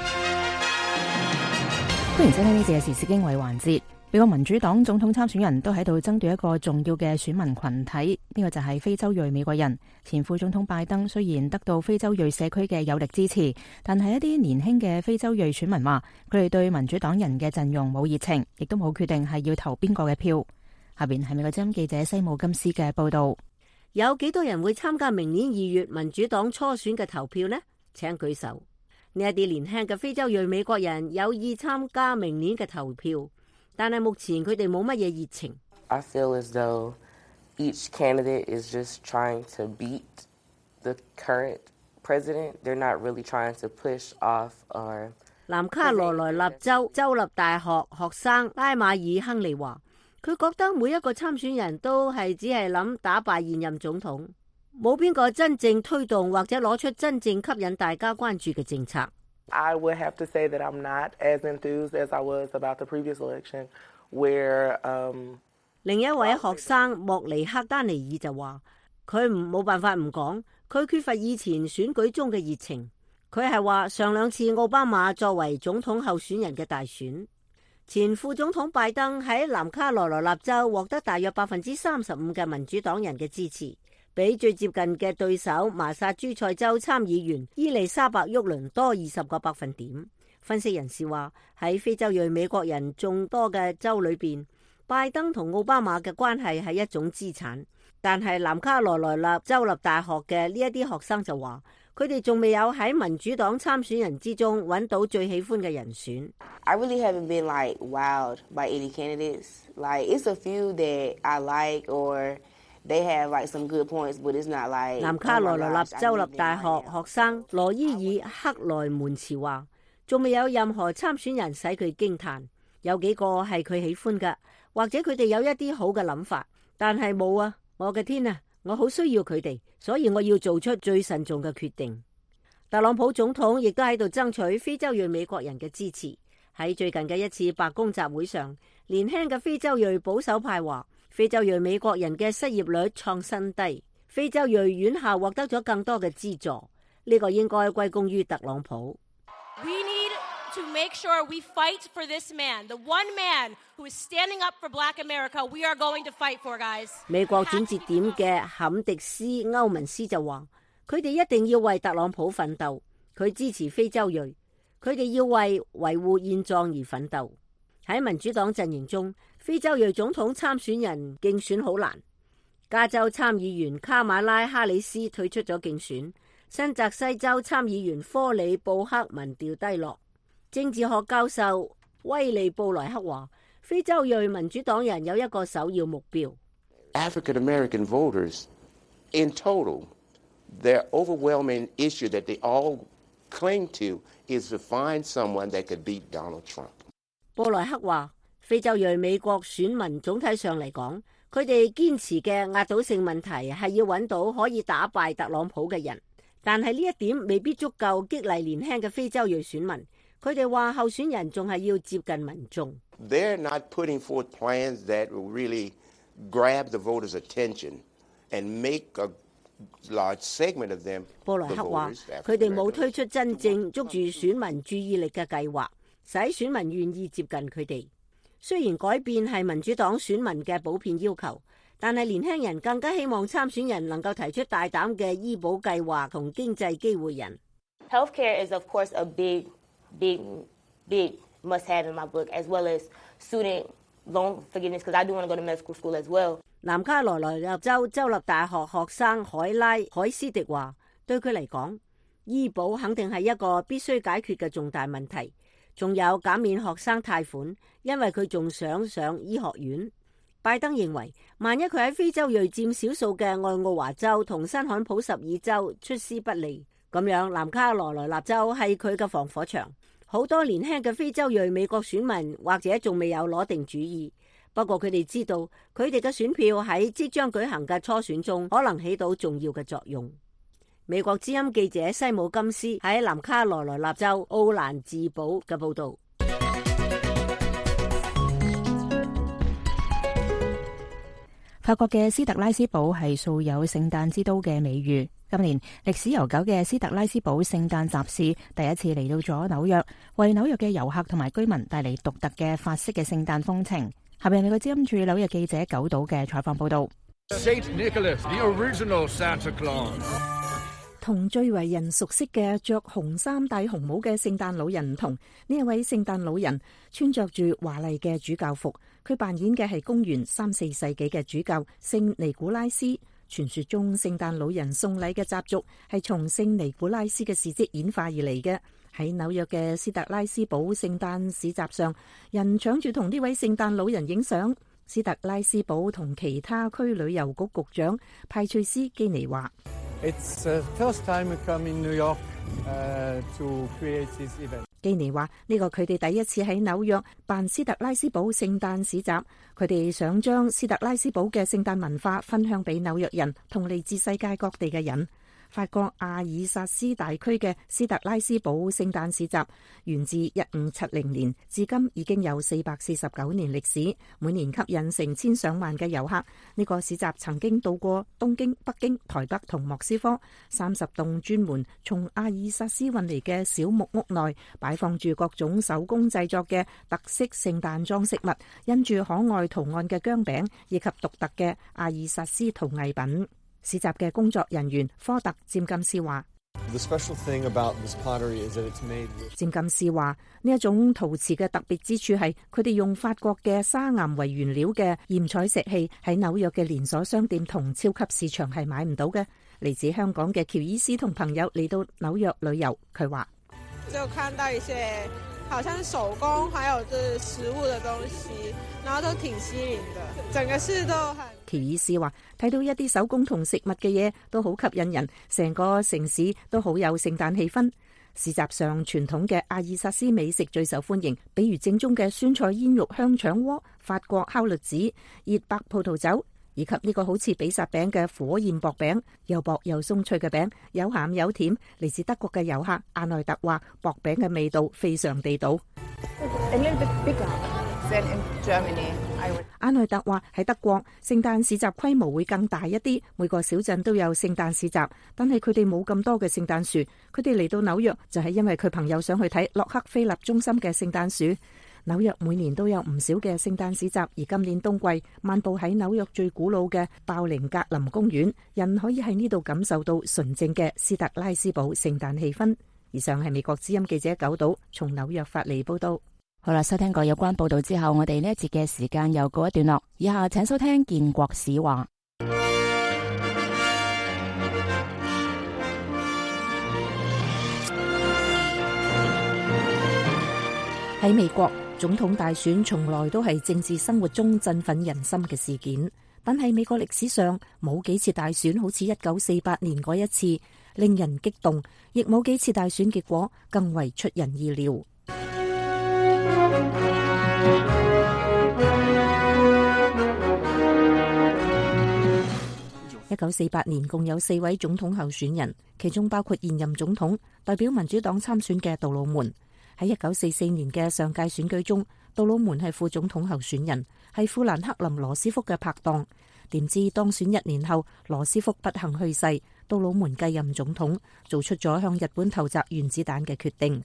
歡迎收聽呢節嘅時事經緯環節。美國民主黨總統參選人都喺度爭奪一個重要嘅選民群體，呢個就係非洲裔美國人。前副總統拜登雖然得到非洲裔社區嘅有力支持，但係一啲年輕嘅非洲裔選民話，佢哋對民主黨人嘅陣容冇熱情，亦都冇決定係要投邊個嘅票。下邊係美國之音記者西姆金斯嘅報道。 有幾多人會參加明年2月民主黨初選嘅投票呢？請舉手。呢一啲年輕嘅非洲裔美國人有意參加明年嘅投票，但係目前佢哋冇乜嘢熱情。 I feel as though each candidate is just trying to beat the current president. They're not really trying to push off or。 南卡羅來納州州立大學學生拉馬爾亨利話，佢覺得每一個參選人都係只係諗打敗現任總統，冇邊個真正推動或者攞出真正吸引大家關注嘅政策。 I would have to say that I'm not as enthused as I was about the previous election, where 另一位學生莫尼克丹尼爾就話，佢冇辦法唔講，佢缺乏以前選舉中嘅熱情。佢係話上兩次奧巴馬作為總統候選人嘅大選。前副總統拜登喺南卡羅來納州獲得大約35%嘅民主黨人嘅支持，比最接近嘅對手麻薩諸塞州參議員伊麗莎白沃倫多20個百分點。分析人士話，喺非洲裔美國人眾多嘅州裏邊，拜登同奧巴馬嘅關係係一種資產，但係南卡羅來納州立大學嘅呢一啲學生就話，佢哋仲未有喺民主黨參選人之中揾到最喜歡嘅人選。 I really haven't been like wowed by any candidates. Like it's a few that I like or they have like some good points, but it's not like。 南卡羅來納州立大學學生羅伊爾克萊門茨話，仲未有任何參選人使佢驚嘆，有幾個係佢喜歡㗎，或者佢哋有一啲好嘅諗法，但係冇啊！我嘅天啊！我好需要佢哋，所以我要做出最慎重嘅決定。特朗普總統亦都喺度爭取非洲裔美國人嘅支持。喺最近嘅一次白宮集會上，年輕嘅非洲裔保守派話，非洲裔美國人嘅失業率創新低，非洲裔院校獲得咗更多嘅資助，呢個應該歸功於特朗普。 We need to make sure we fight for this man, the one man who is standing up for Black America. We are going to fight for, guys. 美國轉折點嘅坎迪斯歐文斯就話，佢哋一定要為特朗普奮鬥，佢支持非洲裔，佢哋要為維護現狀而奮鬥。喺民主黨陣營中，非洲裔總統參選人競選好難。加州參議員卡馬拉哈里斯退出咗競選，新澤西州參議員科里布克民調低落。政治學教授威利布萊克話，非洲裔民主黨人有一個首要目標。 African American voters, in total, their overwhelming issue that they all cling to is to find someone that could beat Donald Trump. 布萊克話，非洲裔美國選民總體上嚟講，佢哋堅持嘅壓倒性問題係要揾到可以打敗特朗普嘅人，但係呢一點未必足夠激勵年輕嘅非洲裔選民。佢哋話候選人仲係要接近民眾。 They're not putting forth plans that will really grab the voters' attention and make a large segment of them. 布萊克話，佢哋冇推出真正捉住選民注意力嘅計劃，使選民願意接近佢哋。雖然改變係民主黨選民嘅普遍要求， 但係年輕人更加希望參選人能夠提出大膽嘅醫保計劃同經濟機會人。 Healthcare is of course a big must-have in my book, as well as student loan forgiveness, because I do want to go to medical school as well. 南卡羅來納州州立大學學生海拉海斯迪話，對佢嚟講，醫保肯定係一個必須解決嘅重大問題。仲有減免學生貸款，因為佢仲想上醫學院。拜登認為，萬一佢喺非洲裔佔少數嘅愛奧華州同新罕普什爾州出師不利，咁樣南卡羅來納州係佢嘅防火牆。好多年輕嘅非洲裔美國選民或者仲未有攞定主意，不過佢哋知道佢哋嘅選票喺即將舉行嘅初選中可能起到重要嘅作用。美國之音記者西姆金斯喺南卡羅來納州奧蘭治堡嘅報道。 法國嘅斯特拉斯堡係素有聖誕之都嘅美譽。今年歷史悠久嘅斯特拉斯堡聖誕集市第一次嚟到咗紐約，為紐約嘅遊客同埋居民帶嚟獨特嘅法式嘅聖誕風情。下面係美國之音駐紐約記者九島嘅採訪報道。 Saint Nicholas, the original Santa Claus。 同最為人熟悉嘅着紅衫戴紅帽嘅聖誕老人唔同，呢一位聖誕老人穿着住華麗嘅主教服，佢扮演嘅係公元3、4世紀嘅主教聖尼古拉斯。傳說中聖誕老人送禮嘅習俗係從聖尼古拉斯嘅事蹟演化而嚟嘅。喺紐約嘅斯特拉斯堡聖誕市集上，人搶住同呢位聖誕老人影相。斯特拉斯堡同其他區旅遊局局長派翠斯基尼話 ：It's the first time we come in New York to create this event。 基尼話：呢個佢哋第一次喺紐約辦斯特拉斯堡聖誕市集，佢哋想將斯特拉斯堡嘅聖誕文化分享俾紐約人同嚟自世界各地嘅人。法國阿爾薩斯大區嘅斯特拉斯堡聖誕市集源自1570年，至今已經有449年歷史，每年吸引成千上萬嘅遊客。呢個市集曾經到過東京、北京、台北同莫斯科，30棟專門從阿爾薩斯運嚟嘅小木屋內擺放住各種手工製作嘅特色聖誕裝飾物，印住可愛圖案嘅姜餅以及獨特嘅阿爾薩斯陶藝品。市集嘅工作人員科特占金斯話：占金斯話呢一種陶瓷嘅特別之處係佢哋用法國嘅砂岩為原料嘅鹽彩石器，喺紐約嘅連鎖商店同超級市場係買唔到嘅。嚟自香港嘅喬伊斯同朋友嚟到紐約旅遊，佢話： 就看到一些好像手工，還有就是食物的東西，然後都挺吸引的，整個市都很。喬伊斯話：睇到一啲手工同食物嘅嘢都好吸引人，成個城市都好有聖誕氣氛。市集上傳統嘅阿爾薩斯美食最受歡迎，比如正宗嘅酸菜煙肉香腸鍋、法國烤栗子、熱白葡萄酒，以及呢個好似比薩餅嘅火焰薄餅，又薄又鬆脆嘅餅，有鹹有甜。嚟自德國嘅遊客阿內特話：薄餅嘅味道非常地道。阿內特話喺德國聖誕市集規模會更大一啲，每個小鎮都有聖誕市集，但係佢哋冇咁多嘅聖誕樹。佢哋嚟到紐約就係因為佢朋友想去睇洛克菲勒中心嘅聖誕樹。紐約每年都有唔少嘅聖誕市集，而今年冬季漫步喺紐約最古老嘅鮑寧格林公園，人可以喺呢度感受到純正嘅斯特拉斯堡聖誕氣氛。以上係美國之音記者九島從紐約發嚟報道。 好啦，收聽過有關報道之後，我哋呢一節嘅時間又告一段落。以下請收聽建國史話。 喺美國，總統大選從來都係政治生活中振奮人心嘅事件，但係美國歷史上冇幾次大選好似1948年嗰一次令人激動，亦冇幾次大選結果更為出人意料。1948年共有4位總統候選人，其中包括現任總統代表民主黨參選嘅杜魯門。喺1944年嘅上屆選舉中，杜魯門係副總統候選人，係富蘭克林羅斯福嘅拍檔。點知當選1年後，羅斯福不幸去世，杜魯門繼任總統，做出咗向日本投擲原子彈嘅決定。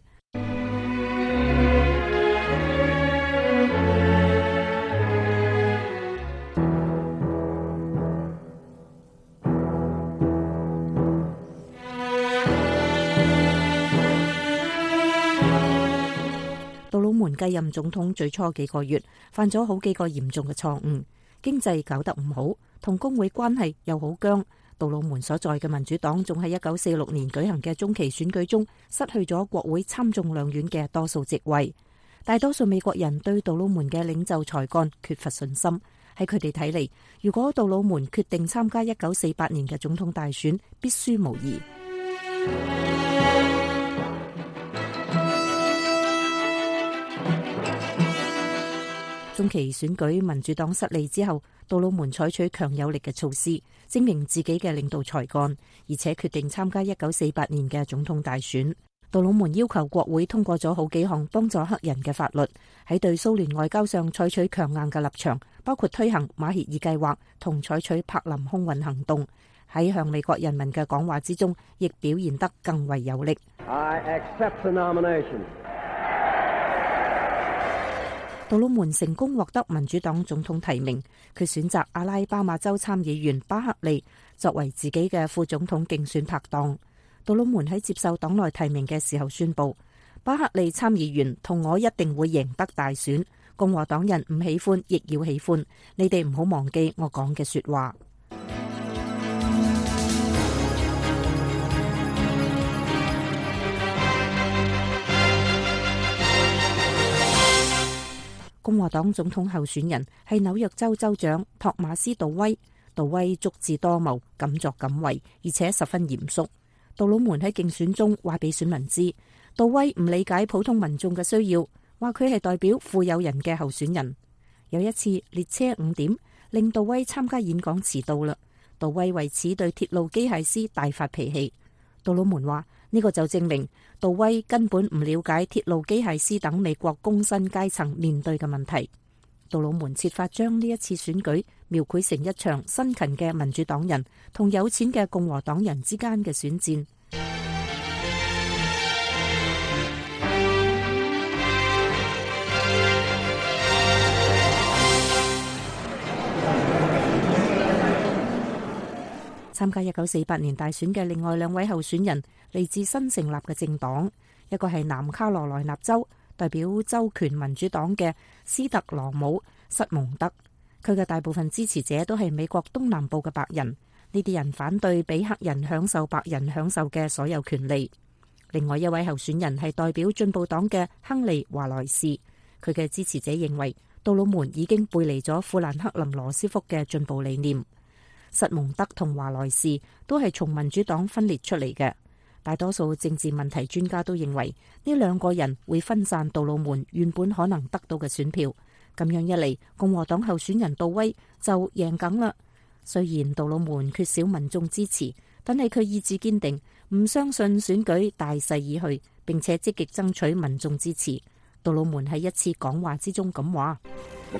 繼任總統最初幾個月犯咗好幾個嚴重嘅錯誤，經濟搞得唔好，同工會關係又好僵。杜魯門所在嘅民主黨仲喺1946年舉行嘅中期選舉中失去咗國會參眾兩院嘅多數席位。大多數美國人對杜魯門嘅領袖才幹缺乏信心。喺佢哋睇嚟，如果杜魯門決定參加1948年嘅總統大選，必輸無疑。中期選舉民主黨失利之後，杜魯門採取強有力嘅措施，證明自己嘅領導才幹，而且決定參加1948年嘅總統大選。杜魯門要求國會通過咗好幾項幫助黑人嘅法律，喺對蘇聯外交上採取強硬嘅立場，包括推行馬歇爾計劃同採取柏林空運行動。喺向美國人民嘅講話之中，亦表現得更為有力。 I accept the nomination. 杜魯門成功獲得民主黨總統提名，佢選擇阿拉巴馬州參議員巴克利作為自己嘅副總統競選拍檔。杜魯門喺接受黨內提名嘅時候宣布，巴克利參議員同我一定會贏得大選，共和黨人唔喜歡亦要喜歡，你哋唔好忘記我講嘅說話。共和黨總統候選人係紐約州州長托馬斯·杜威。杜威足智多謀，敢作敢為，而且十分嚴肅。杜魯門喺競選中話俾選民知，杜威唔理解普通民眾嘅需要，話佢係代表富有人嘅候選人。有一次列車誤點，令杜威參加演講遲到啦。杜威為此對鐵路機械師大發脾氣。杜魯門話呢個就證明杜威根本唔了解鐵路機械師等美國工薪階層面對嘅問題。杜魯門設法將呢一次選舉描繪成一場辛勤嘅民主黨人同有錢嘅共和黨人之間嘅選戰。參加1948年大選嘅另外兩位候選人嚟自新成立嘅政黨，一個係南卡羅來納州代表州權民主黨嘅斯特羅姆塞蒙德，佢嘅大部分支持者都係美國東南部嘅白人，呢啲人反對俾黑人享受白人享受嘅所有權利。另外一位候選人係代表進步黨嘅亨利華萊士，佢嘅支持者認為杜魯門已經背離咗富蘭克林羅斯福嘅進步理念。塞蒙德同華萊士都係從民主黨分裂出嚟嘅，大多數政治問題專家都認為呢兩個人會分散杜魯門原本可能得到嘅選票，咁樣一嚟，共和黨候選人杜威就贏梗啦。雖然杜魯門缺少民眾支持，但係佢意志堅定，唔相信選舉大勢已去，並且積極爭取民眾支持。杜魯門喺一次講話之中咁話。杜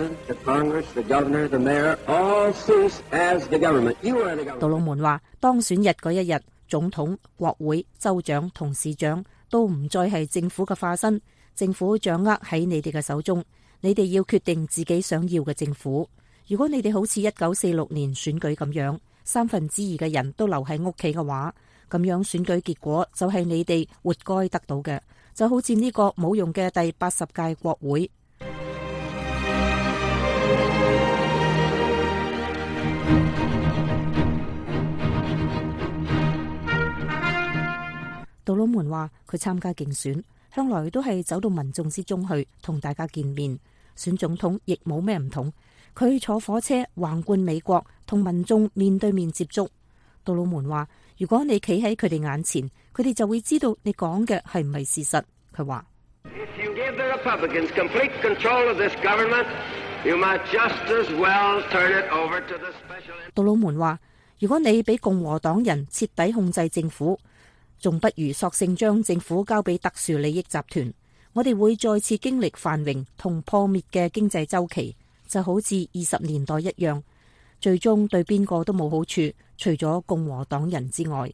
魯門話：當選日嗰一日，總統、國會、州長同市長都唔再係政府嘅化身，政府掌握喺你哋嘅手中，你哋要決定自己想要嘅政府。如果你哋好似1946年選舉咁樣，2/3嘅人都留喺屋企嘅話，咁樣選舉結果就係你哋活該得到嘅，就好似呢個冇用嘅第80屆國會。杜魯門話佢參加競選向來都係走到民眾之中去同大家見面，選總統亦冇咩唔同。佢坐火車橫貫美國同民眾面對面接觸。杜魯門話如果你企喺佢哋眼前，佢哋就會知道你講嘅係唔係事實。佢話杜魯門話如果你俾共和黨人徹底控制政府，仲不如索性將政府交俾特殊利益集團，我哋會再次經歷繁榮同破滅嘅經濟周期，就好似20年代一樣，最終對邊個都冇好處，除咗共和黨人之外。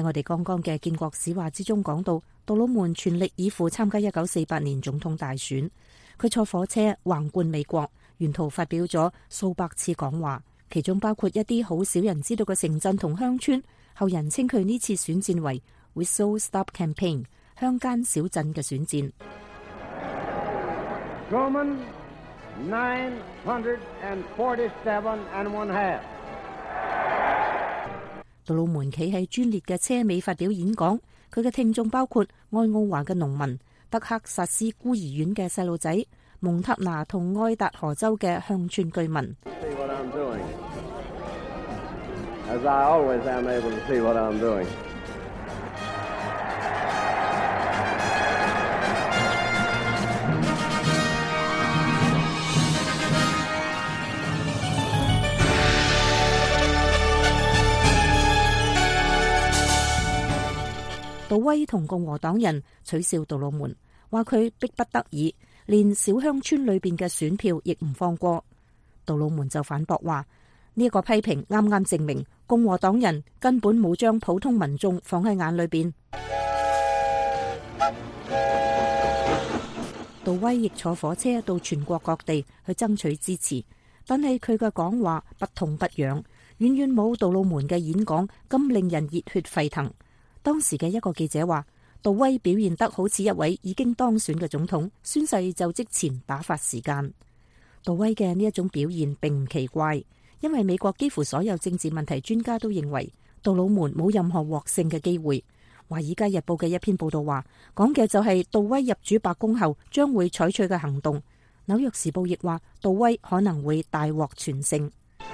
我哋剛剛嘅建國史話之中講到，杜魯門全力以赴參加1948年總統大選。佢坐火車橫貫美國，沿途發表咗數百次講話，其中包括一啲好少人知道嘅城鎮同鄉村。後人稱佢呢次選戰為 Whistle Stop Campaign， 鄉間小鎮嘅選戰。 Truman 947.5。 杜魯門企喺專列嘅車尾發表演講，佢嘅聽眾包括愛奧華嘅農民、德克薩斯孤兒院嘅細路仔、蒙塔拿同愛達荷州嘅鄉村居民。杜威同共和黨人取笑杜魯門，話佢迫不得已，連小鄉村裏邊嘅選票亦唔放過。杜魯門就反駁話，呢一個批評啱啱證明共和黨人根本冇將普通民眾放喺眼裏邊。杜威亦坐火車到全國各地去爭取支持，但係佢嘅講話不痛不癢，遠遠冇杜魯門嘅演講咁令人熱血沸騰。當時嘅一個記者話，杜威表現得好似一位已經當選嘅總統，宣誓就職前打發時間。杜威嘅呢一種表現並唔奇怪，因為美國幾乎所有政治問題專家都認為杜魯門冇任何獲勝嘅機會。華爾街日報嘅一篇報道話，講嘅就係杜威入主白宮後將會採取嘅行動。紐約時報亦話，杜威可能會大獲全勝。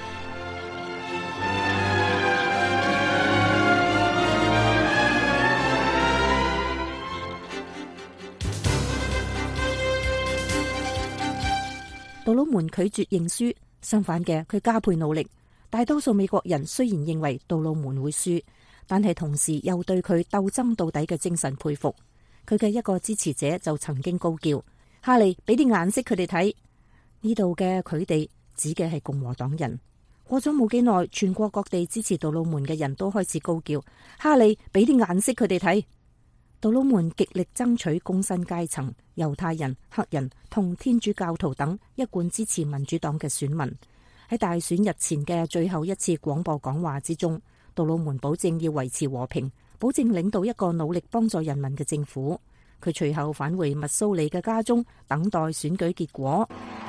杜魯門拒絕認輸，相反嘅，佢加倍努力。大多數美國人雖然認為杜魯門會輸，但係同時又對佢鬥爭到底嘅精神佩服。佢嘅一個支持者就曾經高叫：哈利，俾啲顏色佢哋睇。呢度嘅佢哋指嘅係共和黨人。過咗冇幾耐，全國各地支持杜魯門嘅人都開始高叫：哈利，俾啲顏色佢哋睇。杜魯門極力爭取工薪階層、猶太人、黑人同天主教徒等一貫支持民主黨嘅選民。喺大選日前嘅最後一次廣播講話之中，杜魯門保證要維持和平，保證領導一個努力幫助人民嘅政府。佢隨後返回密蘇里嘅家中，等待選舉結果。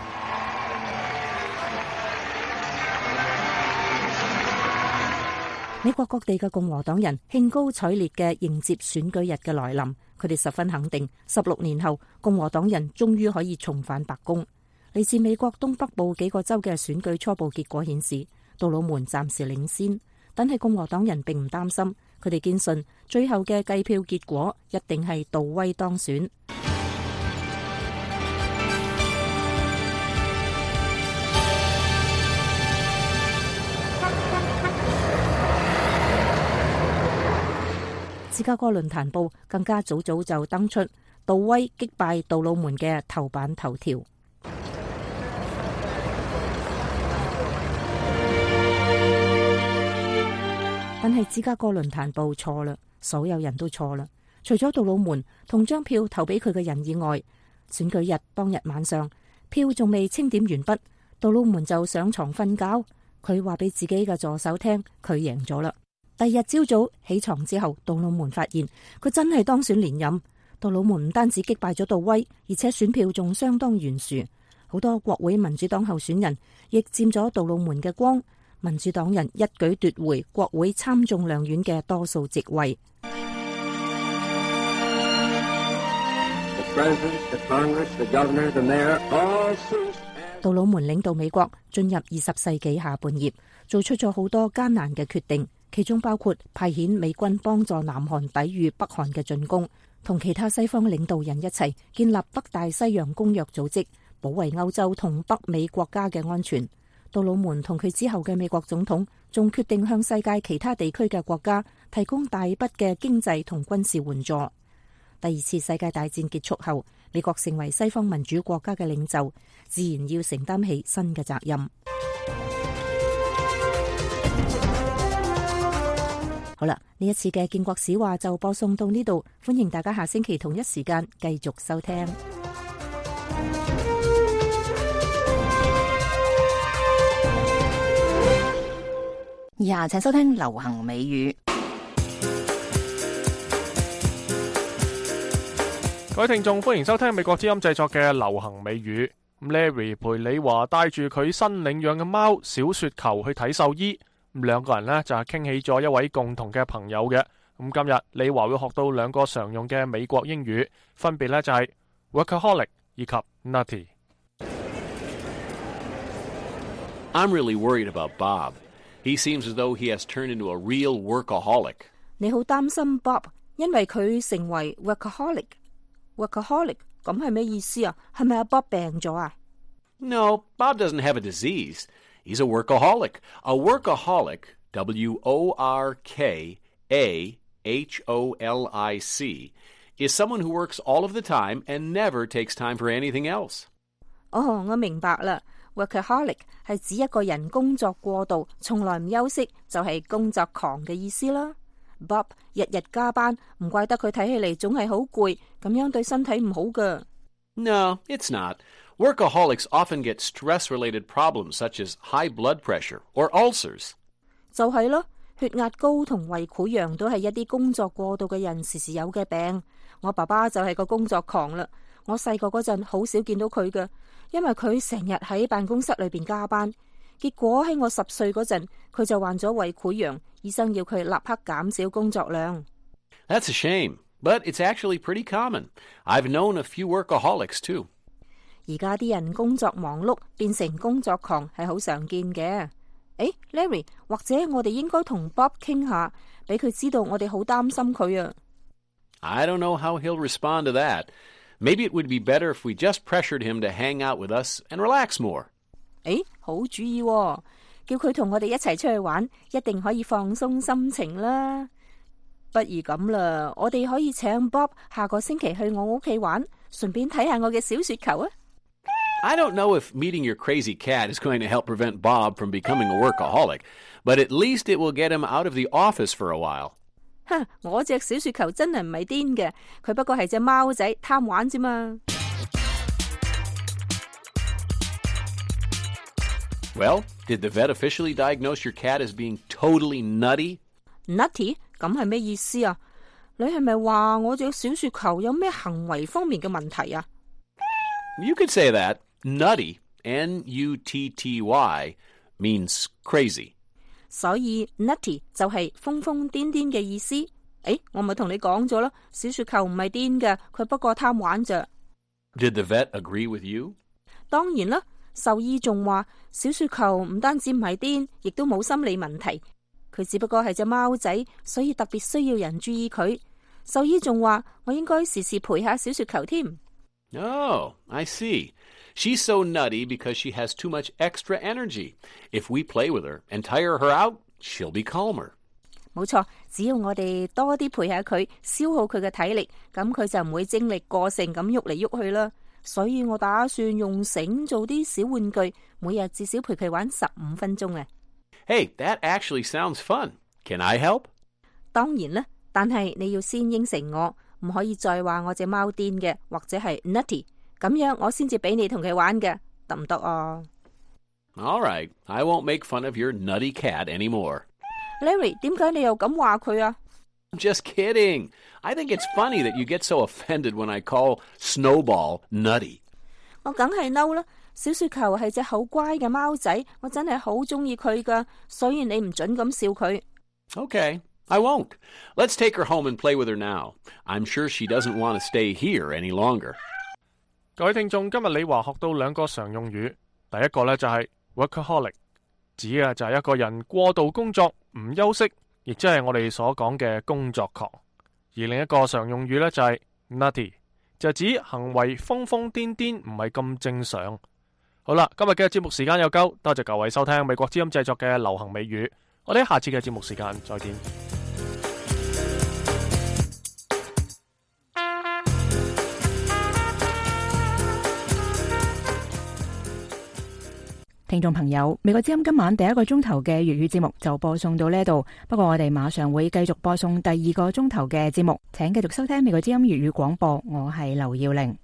美國各地嘅共和黨人興高采烈嘅迎接選舉日嘅來臨，佢哋十分肯定16年後共和黨人終於可以重返白宮。嚟自美國東北部幾個州嘅選舉初步結果顯示，杜魯門暫時領先，但係共和黨人並唔擔心，佢哋堅信最後嘅計票結果一定係杜威當選。芝加哥論壇報更加早早就登出杜威擊敗杜魯門嘅頭版頭條。但係芝加哥論壇報錯啦，所有人都錯啦，除咗杜魯門同將票投俾佢嘅人以外。選舉日當日晚上，票仲未清點完畢，杜魯門就上床瞓覺。佢話俾自己嘅助手聽，佢贏咗啦。第二日朝早起床之後，杜魯門發現佢真係當選連任。杜魯門唔單止擊敗咗杜威，而且選票仲相當懸殊。好多國會民主黨候選人亦佔咗杜魯門嘅光。民主黨人一舉奪回國會參眾兩院嘅多數席位。杜魯門領導美國進入20世紀下半葉，做出咗好多艱難嘅決定。其中包括派遣美軍幫助南韓抵禦北韓嘅進攻，同其他西方領導人一齊建立北大西洋公約組織，保衛歐洲同北美國家嘅安全。杜魯門同佢之後嘅美國總統仲決定向世界其他地區嘅國家提供大筆嘅經濟同軍事援助。第二次世界大戰結束後，美國成為西方民主國家嘅領袖，自然要承擔起新嘅責任。 好啦，呢一次嘅建國史話就播送到呢度，歡迎大家下星期同一時間繼續收聽。 以下請收聽流行美語。 各位聽眾，歡迎收聽美國之音製作嘅流行美語。Larry 陪李華帶住佢新領養嘅貓小雪球去睇獸醫，兩個人呢就係傾起咗一位共同嘅朋友嘅。咁今日李華會學到兩個常用嘅美國英語，分別呢就係 workaholic 以及 nutty。 I'm really worried about Bob. He seems as though he has turned into a real workaholic. 你好擔心 Bob， 因為佢成為 workaholic。workaholic 咁係咩意思啊？係咪阿 Bob 病咗啊？ No, Bob doesn't have a disease. He's a workaholic. A workaholic, W-O-R-K-A-H-O-L-I-C, is someone who works all of the time and never takes time for anything else. 哦，我明白啦。workaholic 係指一個人工作過度，從來唔休息，就係工作狂嘅意思啦。Bob 日日加班，唔怪得佢睇起嚟總係好攰，咁樣對身體唔好㗎。 No, it's not. Workaholics often get stress-related problems such as high blood pressure or ulcers. 就係咯，血壓高同胃潰瘍都係一啲工作過度嘅人時時有嘅病。我爸爸就係個工作狂啦。我細個嗰陣好少見到佢㗎，因為佢成日喺辦公室裏邊加班。結果喺我10歲嗰陣，佢就患咗胃潰瘍，醫生要佢立刻減少工作量。 That's a shame, but it's actually pretty common. I've known a few workaholics too. 而家啲人工作忙碌變成工作狂係好常見嘅。誒 Larry， 或者我哋應該同 Bob 傾下，俾佢知道我哋好擔心佢啊。 I don't know how he'll respond to that. Maybe it would be better if we just pressured him to hang out with us and relax more. 誒，好主意喎，叫佢同我哋一齊出去玩，一定可以放鬆心情啦。不如咁啦，我哋可以請 Bob 下個星期去我屋企玩，順便睇下我嘅小雪球啊。 I don't know if meeting your crazy cat is going to help prevent Bob from becoming a workaholic, but at least it will get him out of the office for a while. 我隻小雪球真係唔係癲嘅，佢不過係隻貓仔貪玩啫嘛。 Well, did the vet officially diagnose your cat as being totally nutty? Nutty? 咁係咩意思啊？你係咪話我隻小雪球有咩行為方面嘅問題啊？ You could say that. Nutty, N-U-T-T-Y, means crazy. 所以 nutty 就係瘋瘋癲癲嘅意思。誒，我咪同你講咗咯，小雪球唔係癲嘅，佢不過貪玩咋。 Did the vet agree with you? 當然啦，獸醫仲話小雪球唔單止唔係癲，亦都冇心理問題。佢只不過係隻貓仔，所以特別需要人注意佢。獸醫仲話我應該時時陪下小雪球添。 Oh, I see. She's so nutty because she has too much extra energy. If we play with her and tire her out, she'll be calmer. 冇錯，只要我哋多啲陪下佢，消耗佢嘅體力，咁佢就唔會精力過剩咁喐嚟喐去啦。所以我打算用繩做啲小玩具，每日至少陪佢玩15分鐘啊。 Hey, that actually sounds fun. Can I help? 當然啦，但係你要先應承我，唔可以再話我隻貓癲嘅，或者係 nutty， 咁樣我先至俾你同佢玩嘅，得唔得啊？ All right, I won't make fun of your nutty cat anymore. Larry， 點解你又咁話佢啊？ I'm just kidding. I think it's funny that you get so offended when I call Snowball nutty. 我梗係嬲啦！小雪球係隻好乖嘅貓仔，我真係好中意佢噶，所以你唔准咁笑佢。 Okay, I won't. Let's take her home and play with her now. I'm sure she doesn't want to stay here any longer. 各位聽眾，今日李華學到兩個常用語，第一個呢就係 workaholic， 指嘅就係一個人過度工作唔休息，亦即係我哋所講嘅工作狂。而另一個常用語呢就係 nutty， 就指行為瘋瘋癲癲，唔係咁正常。好啦，今日嘅節目時間有夠，多謝各位收聽美國之音製作嘅流行美語，我哋下次嘅節目時間再見。 聽聽眾朋友，美國之音今晚第一個鐘頭嘅粵語節目就播送到呢度，不過我哋馬上會繼續播送第二個鐘頭嘅節目，請繼續收聽美國之音粵語廣播，我係劉耀玲。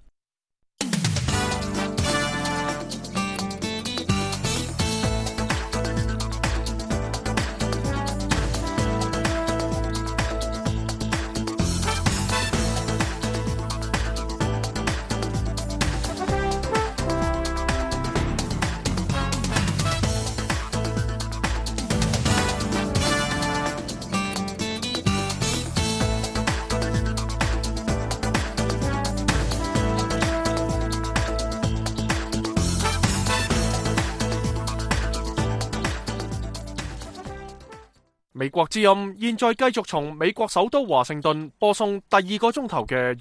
美國之音現在繼續從美國首都華盛頓播送第二個鐘頭嘅